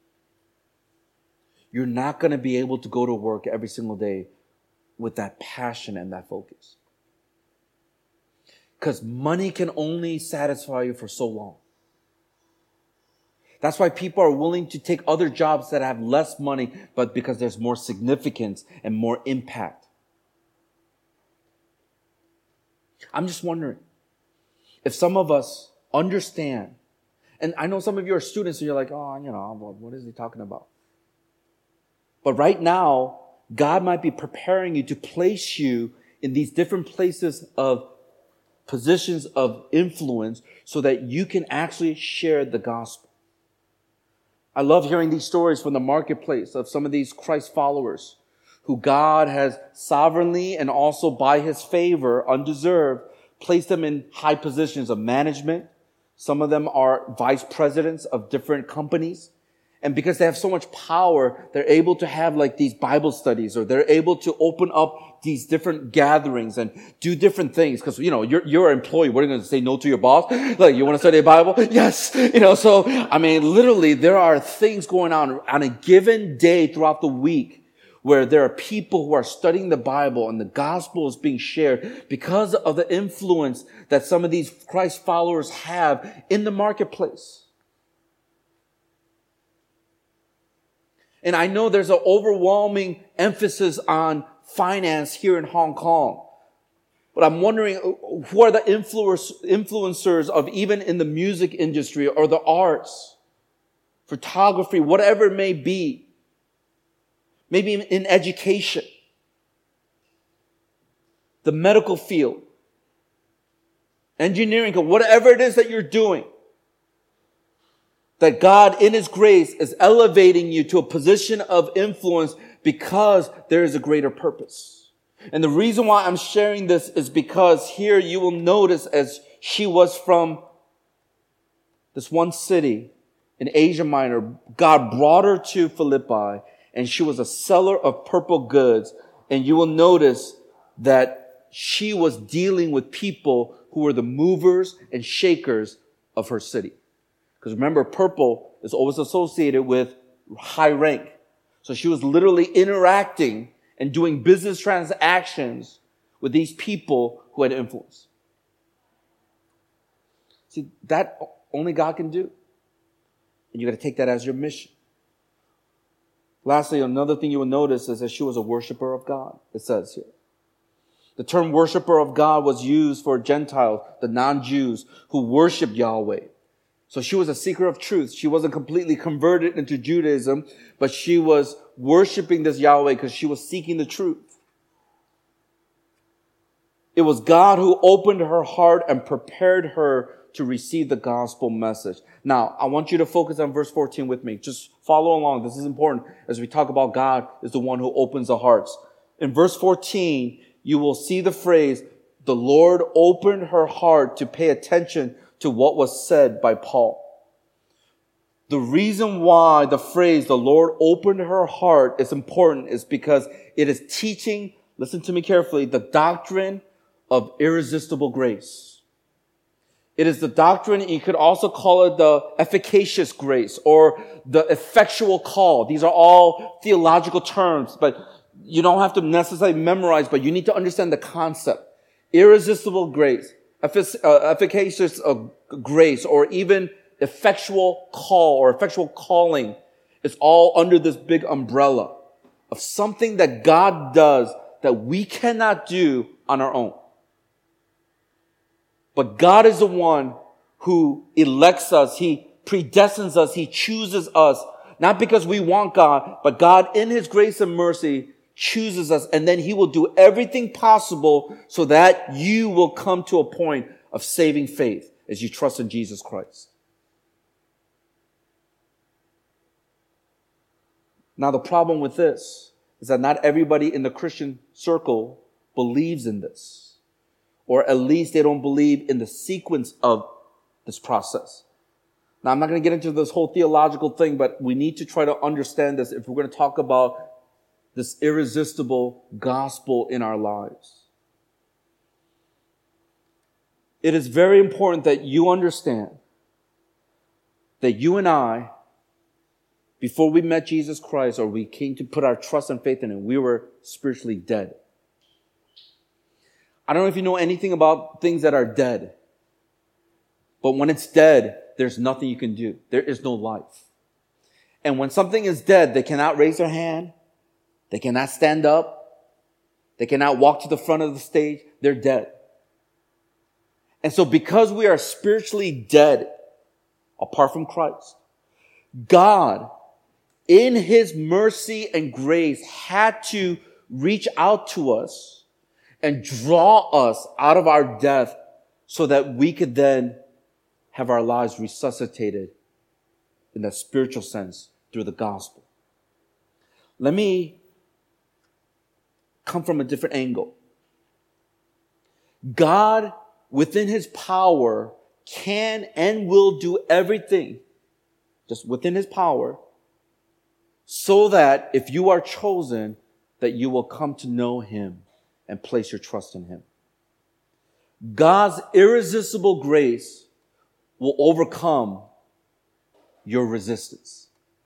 You're not going to be able to go to work every single day with that passion and that focus. Because money can only satisfy you for so long. That's why people are willing to take other jobs that have less money, but because there's more significance and more impact. I'm just wondering if some of us understand, and I know some of you are students and you're like, oh, you know, what is he talking about? But right now, God might be preparing you to place you in these different places of positions of influence so that you can actually share the gospel. I love hearing these stories from the marketplace of some of these Christ followers who God has sovereignly and also by his favor, undeserved, placed them in high positions of management. Some of them are vice presidents of different companies. And because they have so much power, they're able to have like these Bible studies, or they're able to open up these different gatherings and do different things. Because, you know, you're, you're an employee. What are you going to say no to your boss? Like, you want to study the Bible? Yes. You know, so, I mean, literally there are things going on on a given day throughout the week where there are people who are studying the Bible and the gospel is being shared because of the influence that some of these Christ followers have in the marketplace. And I know there's an overwhelming emphasis on finance here in Hong Kong. But I'm wondering, who are the influencers of even in the music industry or the arts, photography, whatever it may be. Maybe in education, the medical field, engineering, whatever it is that you're doing. That God, in his grace, is elevating you to a position of influence because there is a greater purpose. And the reason why I'm sharing this is because here you will notice, as she was from this one city in Asia Minor, God brought her to Philippi, and she was a seller of purple goods. And you will notice that she was dealing with people who were the movers and shakers of her city. Because remember, purple is always associated with high rank. So she was literally interacting and doing business transactions with these people who had influence. See, that only God can do. And you got to take that as your mission. Lastly, another thing you will notice is that she was a worshiper of God. It says here. The term worshiper of God was used for Gentiles, the non-Jews, who worshiped Yahweh. So she was a seeker of truth. She wasn't completely converted into Judaism, but she was worshiping this Yahweh because she was seeking the truth. It was God who opened her heart and prepared her to receive the gospel message. Now, I want you to focus on verse fourteen with me. Just follow along. This is important as we talk about God is the one who opens the hearts. In verse fourteen, you will see the phrase, the Lord opened her heart to pay attention to what was said by Paul. The reason why the phrase, the Lord opened her heart, is important is because it is teaching, listen to me carefully, the doctrine of irresistible grace. It is the doctrine, you could also call it the efficacious grace or the effectual call. These are all theological terms, but you don't have to necessarily memorize, but you need to understand the concept. Irresistible grace, effic- uh, efficacious uh, grace, or even effectual call or effectual calling is all under this big umbrella of something that God does that we cannot do on our own. But God is the one who elects us. He predestines us. He chooses us, not because we want God, but God in His grace and mercy chooses us, and then He will do everything possible so that you will come to a point of saving faith as you trust in Jesus Christ. Now, the problem with this is that not everybody in the Christian circle believes in this, or at least they don't believe in the sequence of this process. Now, I'm not going to get into this whole theological thing, but we need to try to understand this if we're going to talk about this irresistible gospel in our lives. It is very important that you understand that you and I, before we met Jesus Christ or we came to put our trust and faith in Him, we were spiritually dead. I don't know if you know anything about things that are dead, but when it's dead, there's nothing you can do. There is no life. And when something is dead, they cannot raise their hand. They cannot stand up. They cannot walk to the front of the stage. They're dead. And so because we are spiritually dead apart from Christ, God, in His mercy and grace, had to reach out to us and draw us out of our death so that we could then have our lives resuscitated in that spiritual sense through the gospel. Let me come from a different angle. God, within His power, can and will do everything, just within His power, so that if you are chosen, that you will come to know Him and place your trust in Him. God's irresistible grace will overcome your resistance.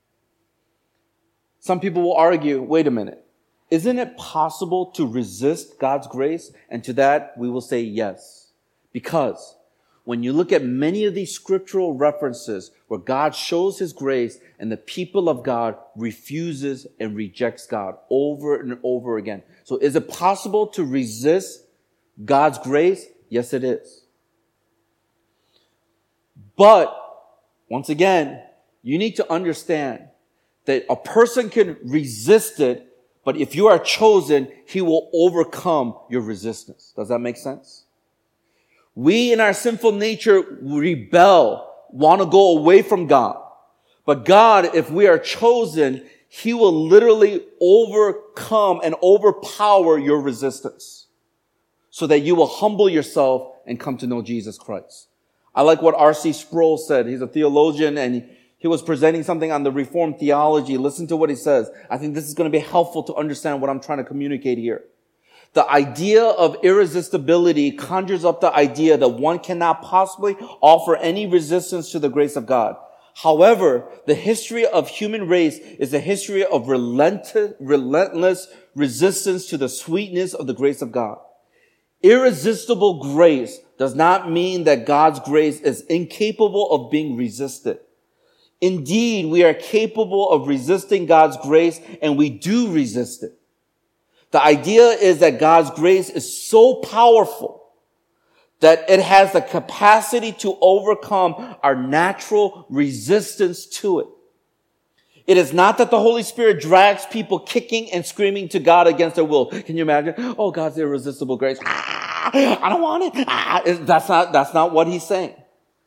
Some people will argue, wait a minute, isn't it possible to resist God's grace? And to that, we will say yes. Because when you look at many of these scriptural references where God shows His grace and the people of God refuses and rejects God over and over again. So is it possible to resist God's grace? Yes, it is. But, once again, you need to understand that a person can resist it, but if you are chosen, He will overcome your resistance. Does that make sense? We in our sinful nature rebel, want to go away from God. But God, if we are chosen, He will literally overcome and overpower your resistance so that you will humble yourself and come to know Jesus Christ. I like what R C Sproul said. He's a theologian and he, he was presenting something on the Reformed theology. Listen to what he says. I think this is going to be helpful to understand what I'm trying to communicate here. The idea of irresistibility conjures up the idea that one cannot possibly offer any resistance to the grace of God. However, the history of human race is a history of relentless, relentless resistance to the sweetness of the grace of God. Irresistible grace does not mean that God's grace is incapable of being resisted. Indeed, we are capable of resisting God's grace, and we do resist it. The idea is that God's grace is so powerful that it has the capacity to overcome our natural resistance to it. It is not that the Holy Spirit drags people kicking and screaming to God against their will. Can you imagine? Oh, God's irresistible grace. Ah, I don't want it. Ah. That's not, that's not what He's saying.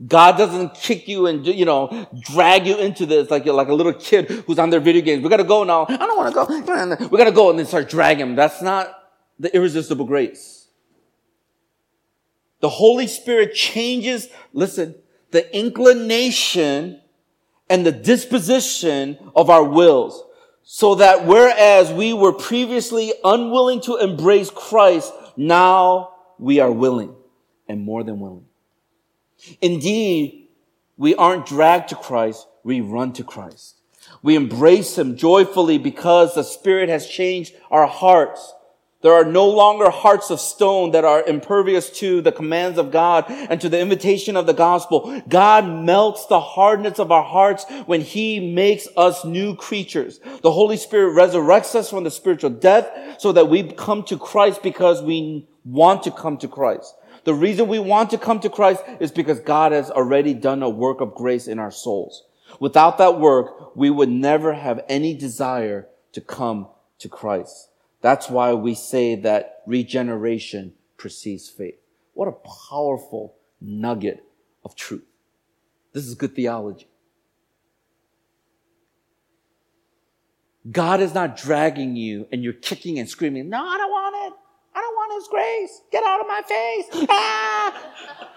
God doesn't kick you and, you know, drag you into this like you're like a little kid who's on their video games. We got to go now. I don't want to go. We got to go and then start dragging them. That's not the irresistible grace. The Holy Spirit changes, listen, the inclination and the disposition of our wills, so that whereas we were previously unwilling to embrace Christ, now we are willing and more than willing. Indeed, we aren't dragged to Christ, we run to Christ. We embrace Him joyfully because the Spirit has changed our hearts. There are no longer hearts of stone that are impervious to the commands of God and to the invitation of the gospel. God melts the hardness of our hearts when He makes us new creatures. The Holy Spirit resurrects us from the spiritual death so that we come to Christ because we want to come to Christ. The reason we want to come to Christ is because God has already done a work of grace in our souls. Without that work, we would never have any desire to come to Christ. That's why we say that regeneration precedes faith. What a powerful nugget of truth. This is good theology. God is not dragging you and you're kicking and screaming, no, I don't want it. I don't want His grace. Get out of my face. Ah!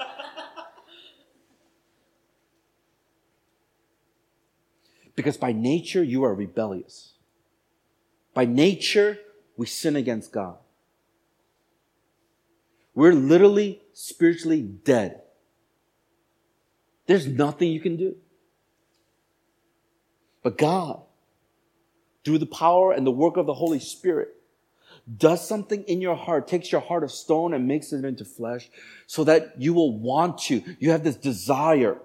Because by nature, you are rebellious. By nature, we sin against God. We're literally spiritually dead. There's nothing you can do. But God, through the power and the work of the Holy Spirit, does something in your heart, takes your heart of stone and makes it into flesh so that you will want to. You have this desire.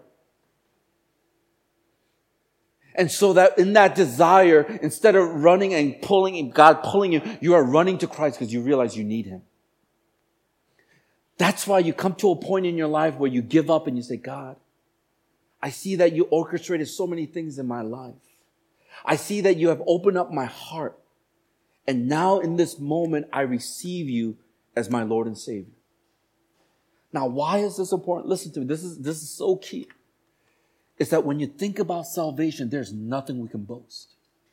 And so that in that desire, instead of running and pulling, God pulling you, you are running to Christ because you realize you need Him. That's why you come to a point in your life where you give up and you say, God, I see that you orchestrated so many things in my life. I see that you have opened up my heart. And now in this moment, I receive you as my Lord and Savior. Now, why is this important? Listen to me. This is, this is so key. Is that when you think about salvation, there's nothing we can boast.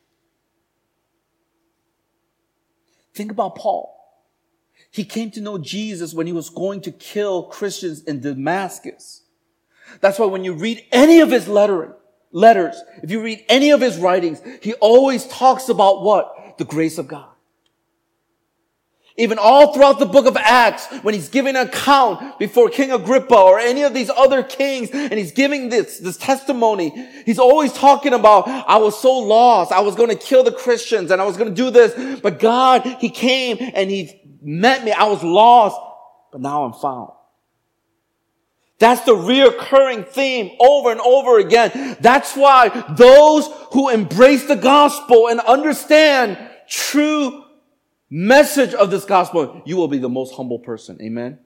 Think about Paul. He came to know Jesus when he was going to kill Christians in Damascus. That's why when you read any of his lettering, letters, if you read any of his writings, he always talks about what? The grace of God. Even all throughout the book of Acts, when he's giving an account before King Agrippa or any of these other kings, and he's giving this, this testimony, he's always talking about, I was so lost, I was going to kill the Christians, and I was going to do this, but God, He came and He met me. I was lost, but now I'm found. That's the reoccurring theme over and over again. That's why those who embrace the gospel and understand true message of this gospel, you will be the most humble person. Amen.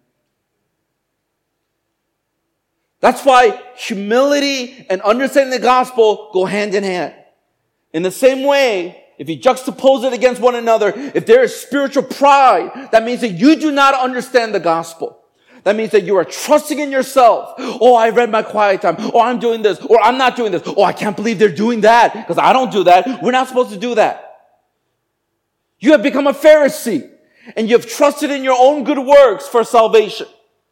That's why humility and understanding the gospel go hand in hand. In the same way, if you juxtapose it against one another, if there is spiritual pride, that means that you do not understand the gospel. That means that you are trusting in yourself. Oh, I read my quiet time. Oh, I'm doing this. Or I'm not doing this. Oh, I can't believe they're doing that because I don't do that. We're not supposed to do that. You have become a Pharisee and you have trusted in your own good works for salvation.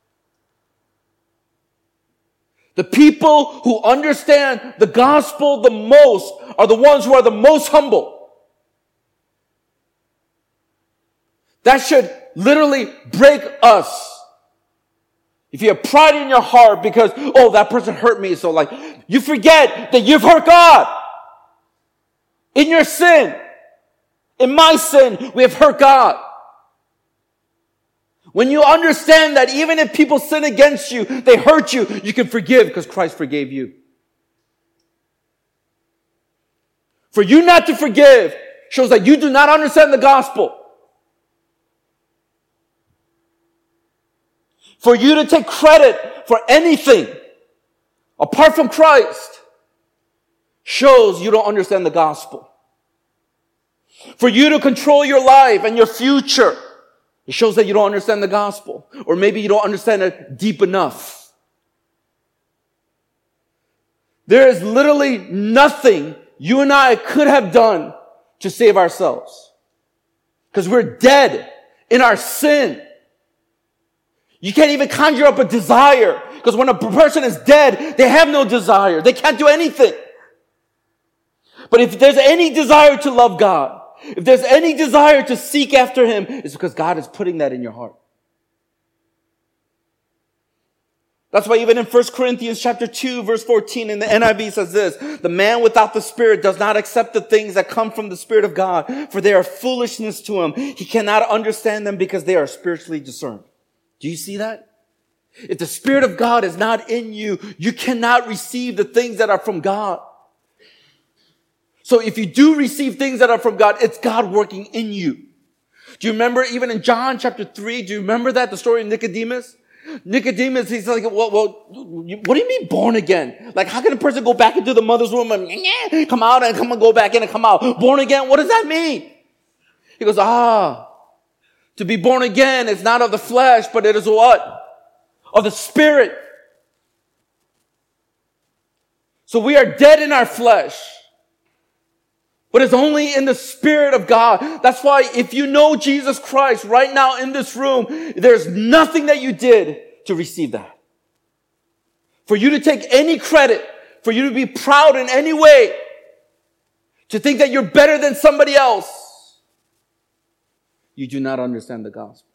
The people who understand the gospel the most are the ones who are the most humble. That should literally break us. If you have pride in your heart because, oh, that person hurt me, so like, you forget that you've hurt God. In your sin, in my sin, we have hurt God. When you understand that even if people sin against you, they hurt you, you can forgive because Christ forgave you. For you not to forgive shows that you do not understand the gospel. For you to take credit for anything apart from Christ shows you don't understand the gospel. For you to control your life and your future, it shows that you don't understand the gospel. Or maybe you don't understand it deep enough. There is literally nothing you and I could have done to save ourselves. Because we're dead in our sin. You can't even conjure up a desire. Because when a person is dead, they have no desire. They can't do anything. But if there's any desire to love God, if there's any desire to seek after Him, it's because God is putting that in your heart. That's why even in First Corinthians chapter two, verse fourteen, in the N I V says this, the man without the Spirit does not accept the things that come from the Spirit of God, for they are foolishness to him. He cannot understand them because they are spiritually discerned. Do you see that? If the Spirit of God is not in you, you cannot receive the things that are from God. So if you do receive things that are from God, it's God working in you. Do you remember even in John chapter three, do you remember that, the story of Nicodemus? Nicodemus, he's like, well, well, what do you mean born again? Like, how can a person go back into the mother's womb and come out and come and go back in and come out? Born again, what does that mean? He goes, ah, to be born again is not of the flesh, but it is what? Of the Spirit. So we are dead in our flesh, but it's only in the Spirit of God. That's why if you know Jesus Christ right now in this room, there's nothing that you did to receive that. For you to take any credit, for you to be proud in any way, to think that you're better than somebody else, you do not understand the gospel.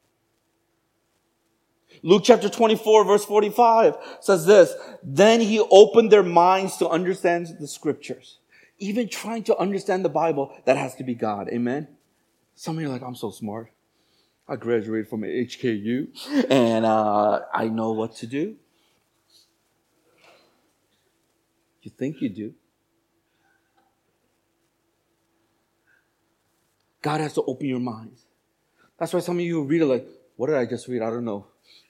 Luke chapter twenty-four, verse forty-five says this, then He opened their minds to understand the scriptures. Even trying to understand the Bible, that has to be God. Amen? Some of you are like, I'm so smart. I graduated from H K U and uh, I know what to do. You think you do. God has to open your minds. That's why some of you read it like, what did I just read? I don't know.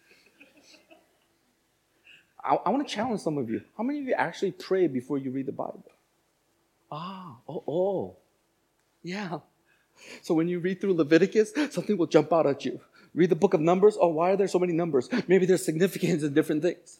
I, I want to challenge some of you. How many of you actually pray before you read the Bible? Ah, oh, oh, yeah. So when you read through Leviticus, something will jump out at you. Read the book of Numbers. Oh, why are there so many numbers? Maybe there's significance in different things.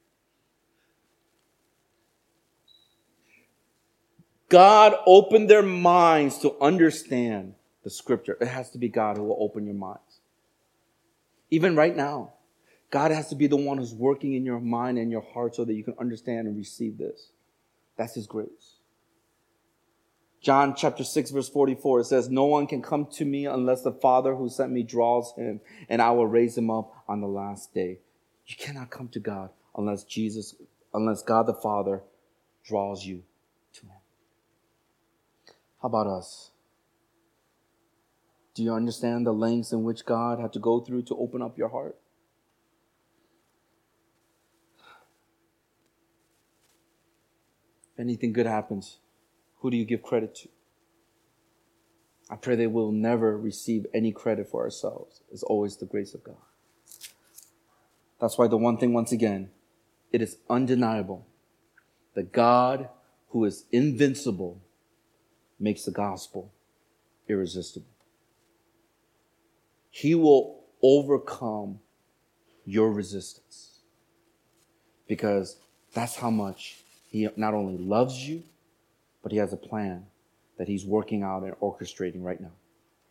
God opened their minds to understand the scripture. It has to be God who will open your minds. Even right now, God has to be the one who's working in your mind and your heart so that you can understand and receive this. That's His grace. John chapter six, verse forty-four, it says, no one can come to me unless the Father who sent me draws him, and I will raise him up on the last day. You cannot come to God unless Jesus, unless God the Father draws you to Him. How about us? Do you understand the lengths in which God had to go through to open up your heart? If anything good happens, who do you give credit to? I pray that we'll never receive any credit for ourselves. It's always the grace of God. That's why the one thing, once again, it is undeniable that God, who is invincible, makes the gospel irresistible. He will overcome your resistance because that's how much He not only loves you, but He has a plan that He's working out and orchestrating right now.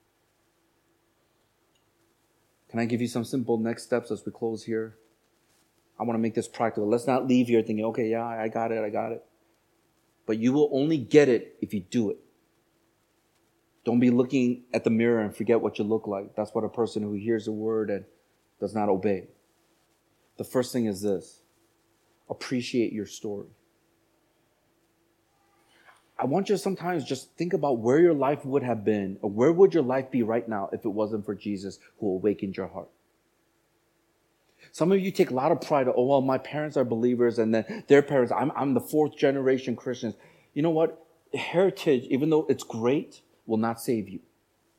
Can I give you some simple next steps as we close here? I want to make this practical. Let's not leave here thinking, okay, yeah, I got it, I got it. But you will only get it if you do it. Don't be looking at the mirror and forget what you look like. That's what a person who hears the word and does not obey. The first thing is this. Appreciate your story. I want you to sometimes just think about where your life would have been, or where would your life be right now if it wasn't for Jesus who awakened your heart. Some of you take a lot of pride. Oh, well, my parents are believers and then their parents, I'm, I'm the fourth generation Christians. You know what? Heritage, even though it's great, will not save you.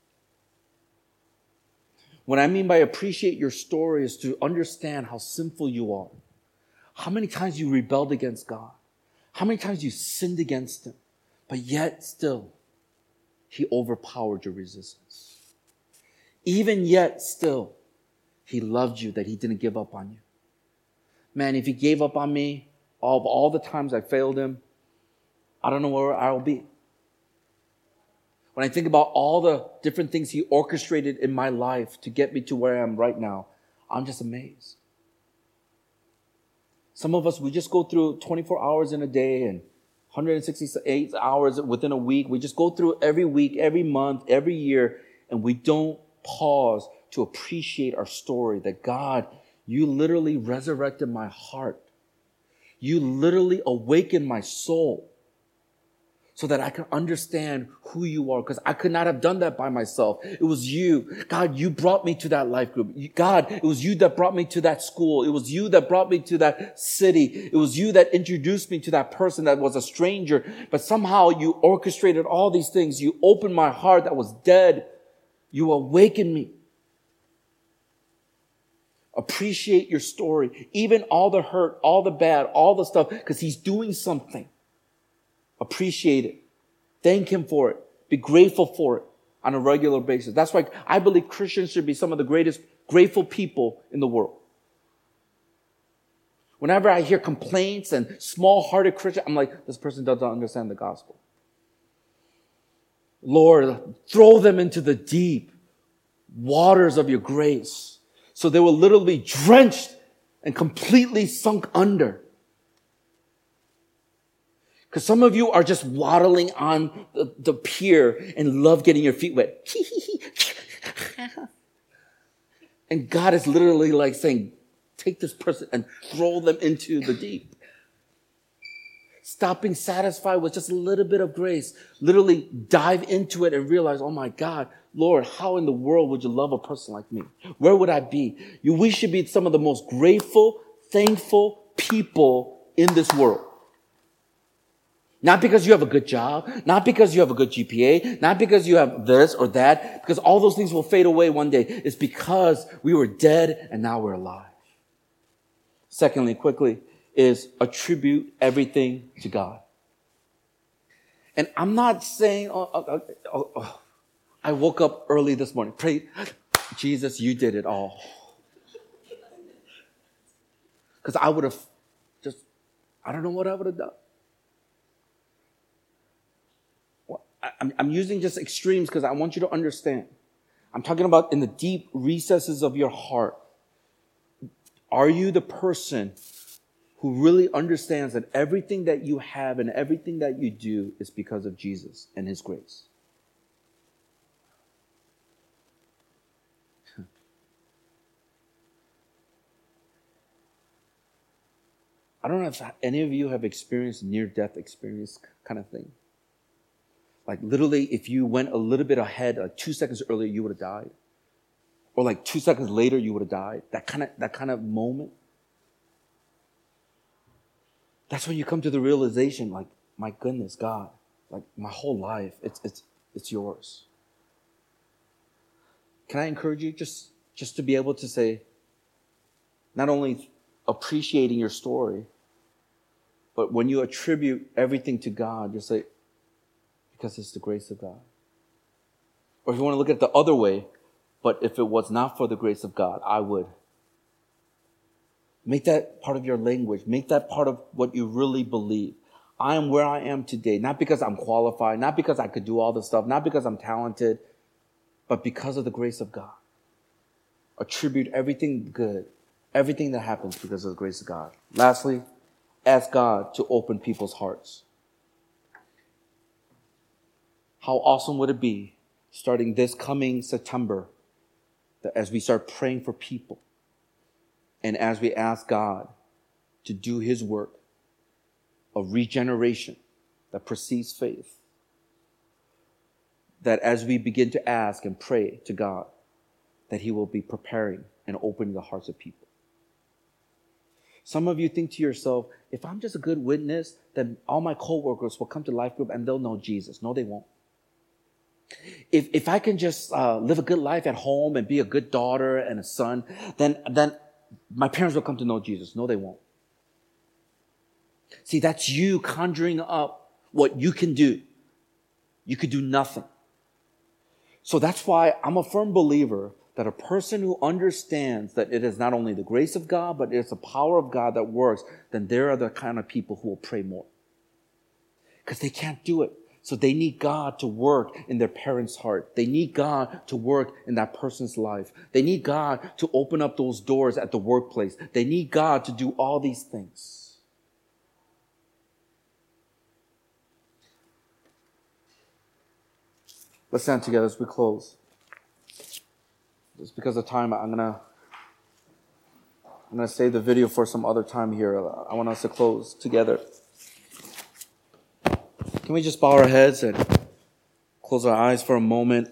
What I mean by appreciate your story is to understand how sinful you are. How many times you rebelled against God. How many times you sinned against Him. But yet still, He overpowered your resistance. Even yet still, He loved you, that He didn't give up on you. Man, if He gave up on me, of all the times I failed him, I don't know where I'll be. When I think about all the different things he orchestrated in my life to get me to where I am right now, I'm just amazed. Some of us, we just go through twenty-four hours in a day and one hundred sixty-eight hours within a week. We just go through every week, every month, every year, and we don't pause to appreciate our story that God, you literally resurrected my heart. You literally awakened my soul so that I can understand who you are, because I could not have done that by myself. It was you. God, you brought me to that life group. God, it was you that brought me to that school. It was you that brought me to that city. It was you that introduced me to that person that was a stranger. But somehow you orchestrated all these things. You opened my heart that was dead. You awakened me. Appreciate your story. Even all the hurt, all the bad, all the stuff, because he's doing something. Appreciate it. Thank him for it. Be grateful for it on a regular basis. That's why I believe Christians should be some of the greatest grateful people in the world. Whenever I hear complaints and small-hearted Christians, I'm like, this person doesn't understand the gospel. Lord, throw them into the deep waters of your grace so they will literally be drenched and completely sunk under. Because some of you are just waddling on the, the pier and love getting your feet wet. And God is literally like saying, take this person and throw them into the deep. Stop being satisfied with just a little bit of grace. Literally dive into it and realize, oh my God, Lord, how in the world would you love a person like me? Where would I be? You, we should be some of the most grateful, thankful people in this world. Not because you have a good job, not because you have a good G P A, not because you have this or that, because all those things will fade away one day. It's because we were dead and now we're alive. Secondly, quickly, is attribute everything to God. And I'm not saying, oh, oh, oh, oh, I woke up early this morning. Pray, Jesus, you did it all. Because I would have just, I don't know what I would have done. I'm, I'm using just extremes because I want you to understand. I'm talking about in the deep recesses of your heart. Are you the person who really understands that everything that you have and everything that you do is because of Jesus and his grace? I don't know if any of you have experienced near-death experience kind of thing. Like literally, if you went a little bit ahead, like two seconds earlier, you would have died. Or like two seconds later, you would have died. That kind of, that kind of moment. That's when you come to the realization, like, my goodness, God, like my whole life, it's, it's, it's yours. Can I encourage you just, just to be able to say, not only appreciating your story, but when you attribute everything to God, you say, because it's the grace of God. Or if you want to look at it the other way, but if it was not for the grace of God, I would. Make that part of your language. Make that part of what you really believe. I am where I am today, not because I'm qualified, not because I could do all this stuff, not because I'm talented, but because of the grace of God. Attribute everything good, everything that happens because of the grace of God. Lastly, ask God to open people's hearts. How awesome would it be, starting this coming September, that as we start praying for people, and as we ask God to do his work of regeneration that precedes faith, that as we begin to ask and pray to God, that he will be preparing and opening the hearts of people. Some of you think to yourself, if I'm just a good witness, then all my coworkers will come to Life Group and they'll know Jesus. No, they won't. If if I can just uh, live a good life at home and be a good daughter and a son, then then my parents will come to know Jesus. No, they won't. See, that's you conjuring up what you can do. You could do nothing. So that's why I'm a firm believer that a person who understands that it is not only the grace of God, but it's the power of God that works, then there are the kind of people who will pray more. Because they can't do it. So they need God to work in their parents' heart. They need God to work in that person's life. They need God to open up those doors at the workplace. They need God to do all these things. Let's stand together as we close. Just because of time, I'm gonna I'm gonna save the video for some other time here. I want us to close together. Can we just bow our heads and close our eyes for a moment?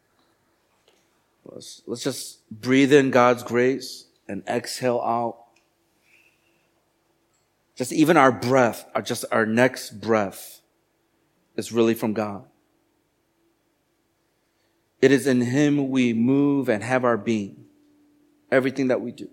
Let's, let's just breathe in God's grace and exhale out. Just even our breath, our, just our next breath is really from God. It is in Him we move and have our being. Everything that we do.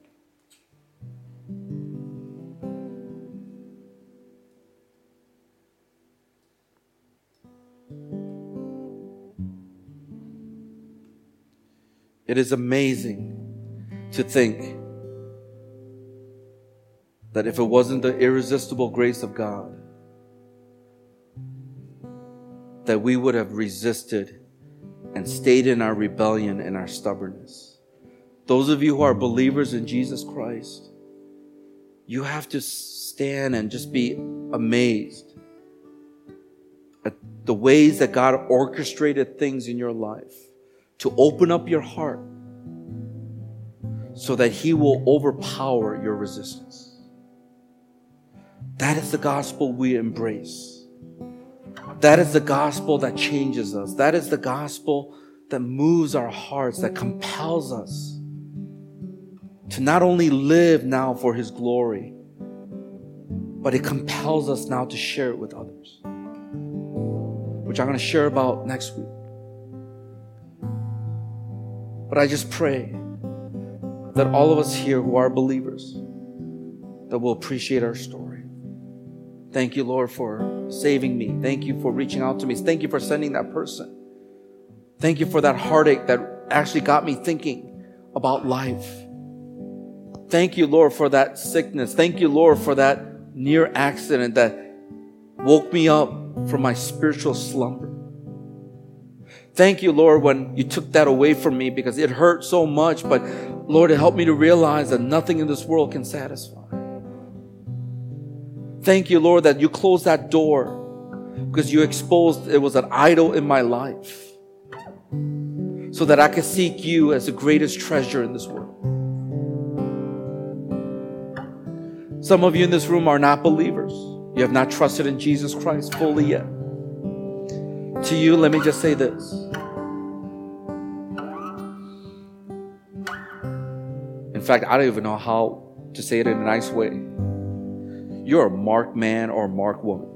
It is amazing to think that if it wasn't the irresistible grace of God, that we would have resisted and stayed in our rebellion and our stubbornness. Those of you who are believers in Jesus Christ, you have to stand and just be amazed at the ways that God orchestrated things in your life to open up your heart so that He will overpower your resistance. That is the gospel we embrace. That is the gospel that changes us. That is the gospel that moves our hearts, that compels us to not only live now for His glory, but it compels us now to share it with others, which I'm going to share about next week. But I just pray that all of us here who are believers, that will appreciate our story. Thank you, Lord, for saving me. Thank you for reaching out to me. Thank you for sending that person. Thank you for that heartache that actually got me thinking about life. Thank you, Lord, for that sickness. Thank you, Lord, for that near accident that woke me up from my spiritual slumber. Thank you, Lord, when you took that away from me because it hurt so much, but Lord, it helped me to realize that nothing in this world can satisfy. Thank you, Lord, that you closed that door because you exposed it was an idol in my life so that I could seek you as the greatest treasure in this world. Some of you in this room are not believers. You have not trusted in Jesus Christ fully yet. To you, let me just say this. In fact, I don't even know how to say it in a nice way. You're a marked man or a marked woman.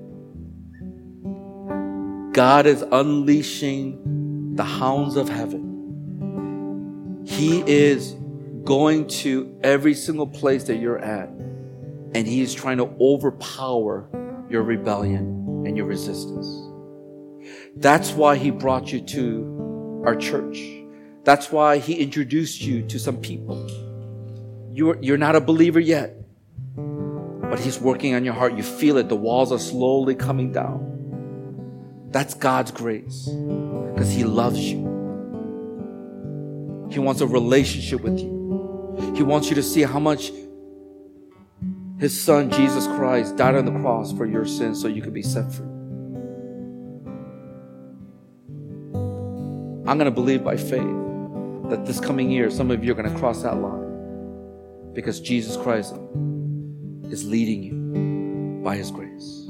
God is unleashing the hounds of heaven. He is going to every single place that you're at, and He is trying to overpower your rebellion and your resistance. That's why He brought you to our church. That's why He introduced you to some people. You're, you're not a believer yet, but He's working on your heart. You feel it. The walls are slowly coming down. That's God's grace because He loves you. He wants a relationship with you. He wants you to see how much His Son, Jesus Christ, died on the cross for your sins so you could be set free. I'm going to believe by faith that this coming year, some of you are going to cross that line because Jesus Christ is leading you by His grace.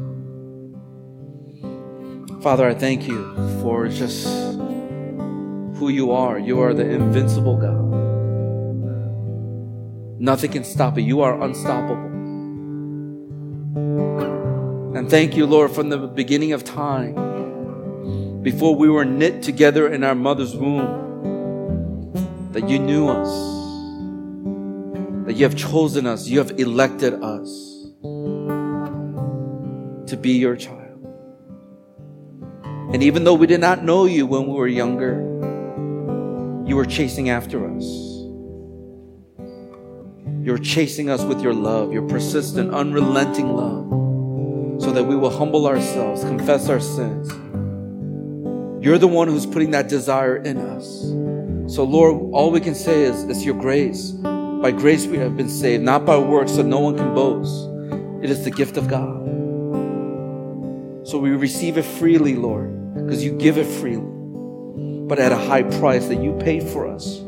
Father, I thank you for just who you are. You are the invincible God. Nothing can stop it. You are unstoppable. And thank you, Lord, from the beginning of time, before we were knit together in our mother's womb, that you knew us, that you have chosen us, you have elected us to be your child. And even though we did not know you when we were younger, you are chasing after us. You're chasing us with your love, your persistent, unrelenting love, so that we will humble ourselves, confess our sins. You're the one who's putting that desire in us. So Lord, all we can say is, it's your grace. By grace we have been saved, not by works, so no one can boast. It is the gift of God. So we receive it freely, Lord, because you give it freely, but at a high price that you paid for us.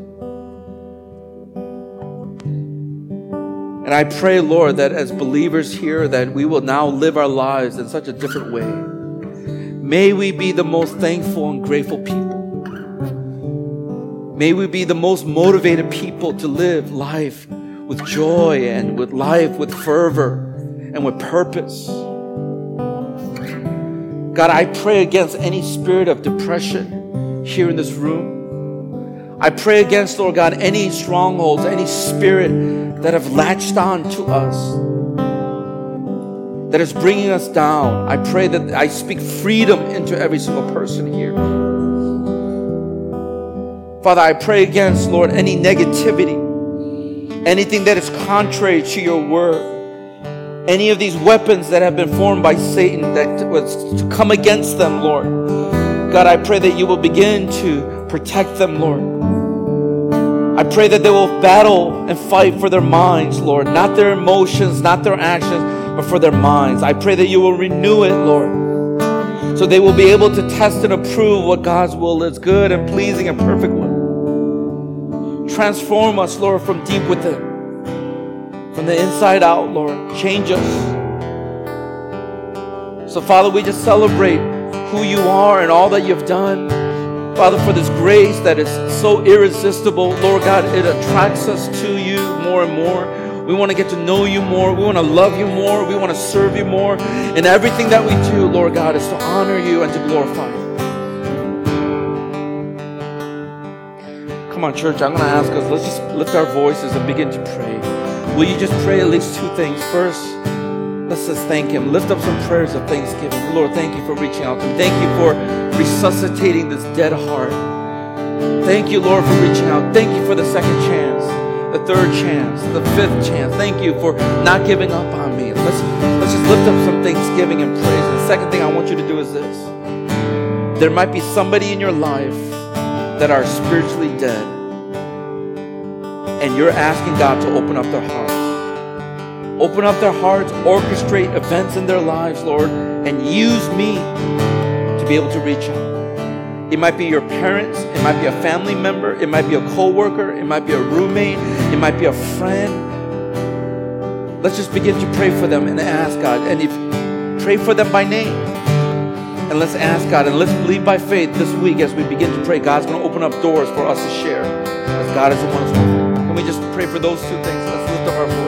And I pray, Lord, that as believers here, that we will now live our lives in such a different way. May we be the most thankful and grateful people. May we be the most motivated people to live life with joy and with life with fervor and with purpose. God, I pray against any spirit of depression here in this room. I pray against, Lord God, any strongholds, any spirit that have latched on to us, that is bringing us down. I pray that I speak freedom into every single person here. Father, I pray against, Lord, any negativity, anything that is contrary to your word, any of these weapons that have been formed by Satan that was to come against them, Lord. God, I pray that you will begin to protect them, Lord. I pray that they will battle and fight for their minds, Lord, not their emotions, not their actions, but for their minds. I pray that you will renew it, Lord, so they will be able to test and approve what God's will is, good and pleasing and perfect will. Transform us, Lord, from deep within, from the inside out, Lord. Change us. So, Father, we just celebrate who you are and all that you've done. Father, for this grace that is so irresistible, Lord God, it attracts us to you more and more. We want to get to know you more. We want to love you more. We want to serve you more. And everything that we do, Lord God, is to honor you and to glorify you. Come on, church, I'm going to ask us, let's just lift our voices and begin to pray. Will you just pray at least two things? First, let's just thank him. Lift up some prayers of thanksgiving. Lord, thank you for reaching out to me. Thank you for resuscitating this dead heart. Thank you, Lord, for reaching out. Thank you for the second chance, the third chance, the fifth chance. Thank you for not giving up on me. Let's, let's just lift up some thanksgiving and praise. And the second thing I want you to do is this. There might be somebody in your life that are spiritually dead, and you're asking God to open up their hearts. Open up their hearts, orchestrate events in their lives, Lord, and use me to be able to reach out. It might be your parents, it might be a family member, it might be a co-worker, it might be a roommate, it might be a friend. Let's just begin to pray for them and ask God. And if pray for them by name. And let's ask God, and let's believe by faith this week as we begin to pray. God's going to open up doors for us to share, as God is the one who's opening. Can we just pray for those two things? Let's lift up our voice.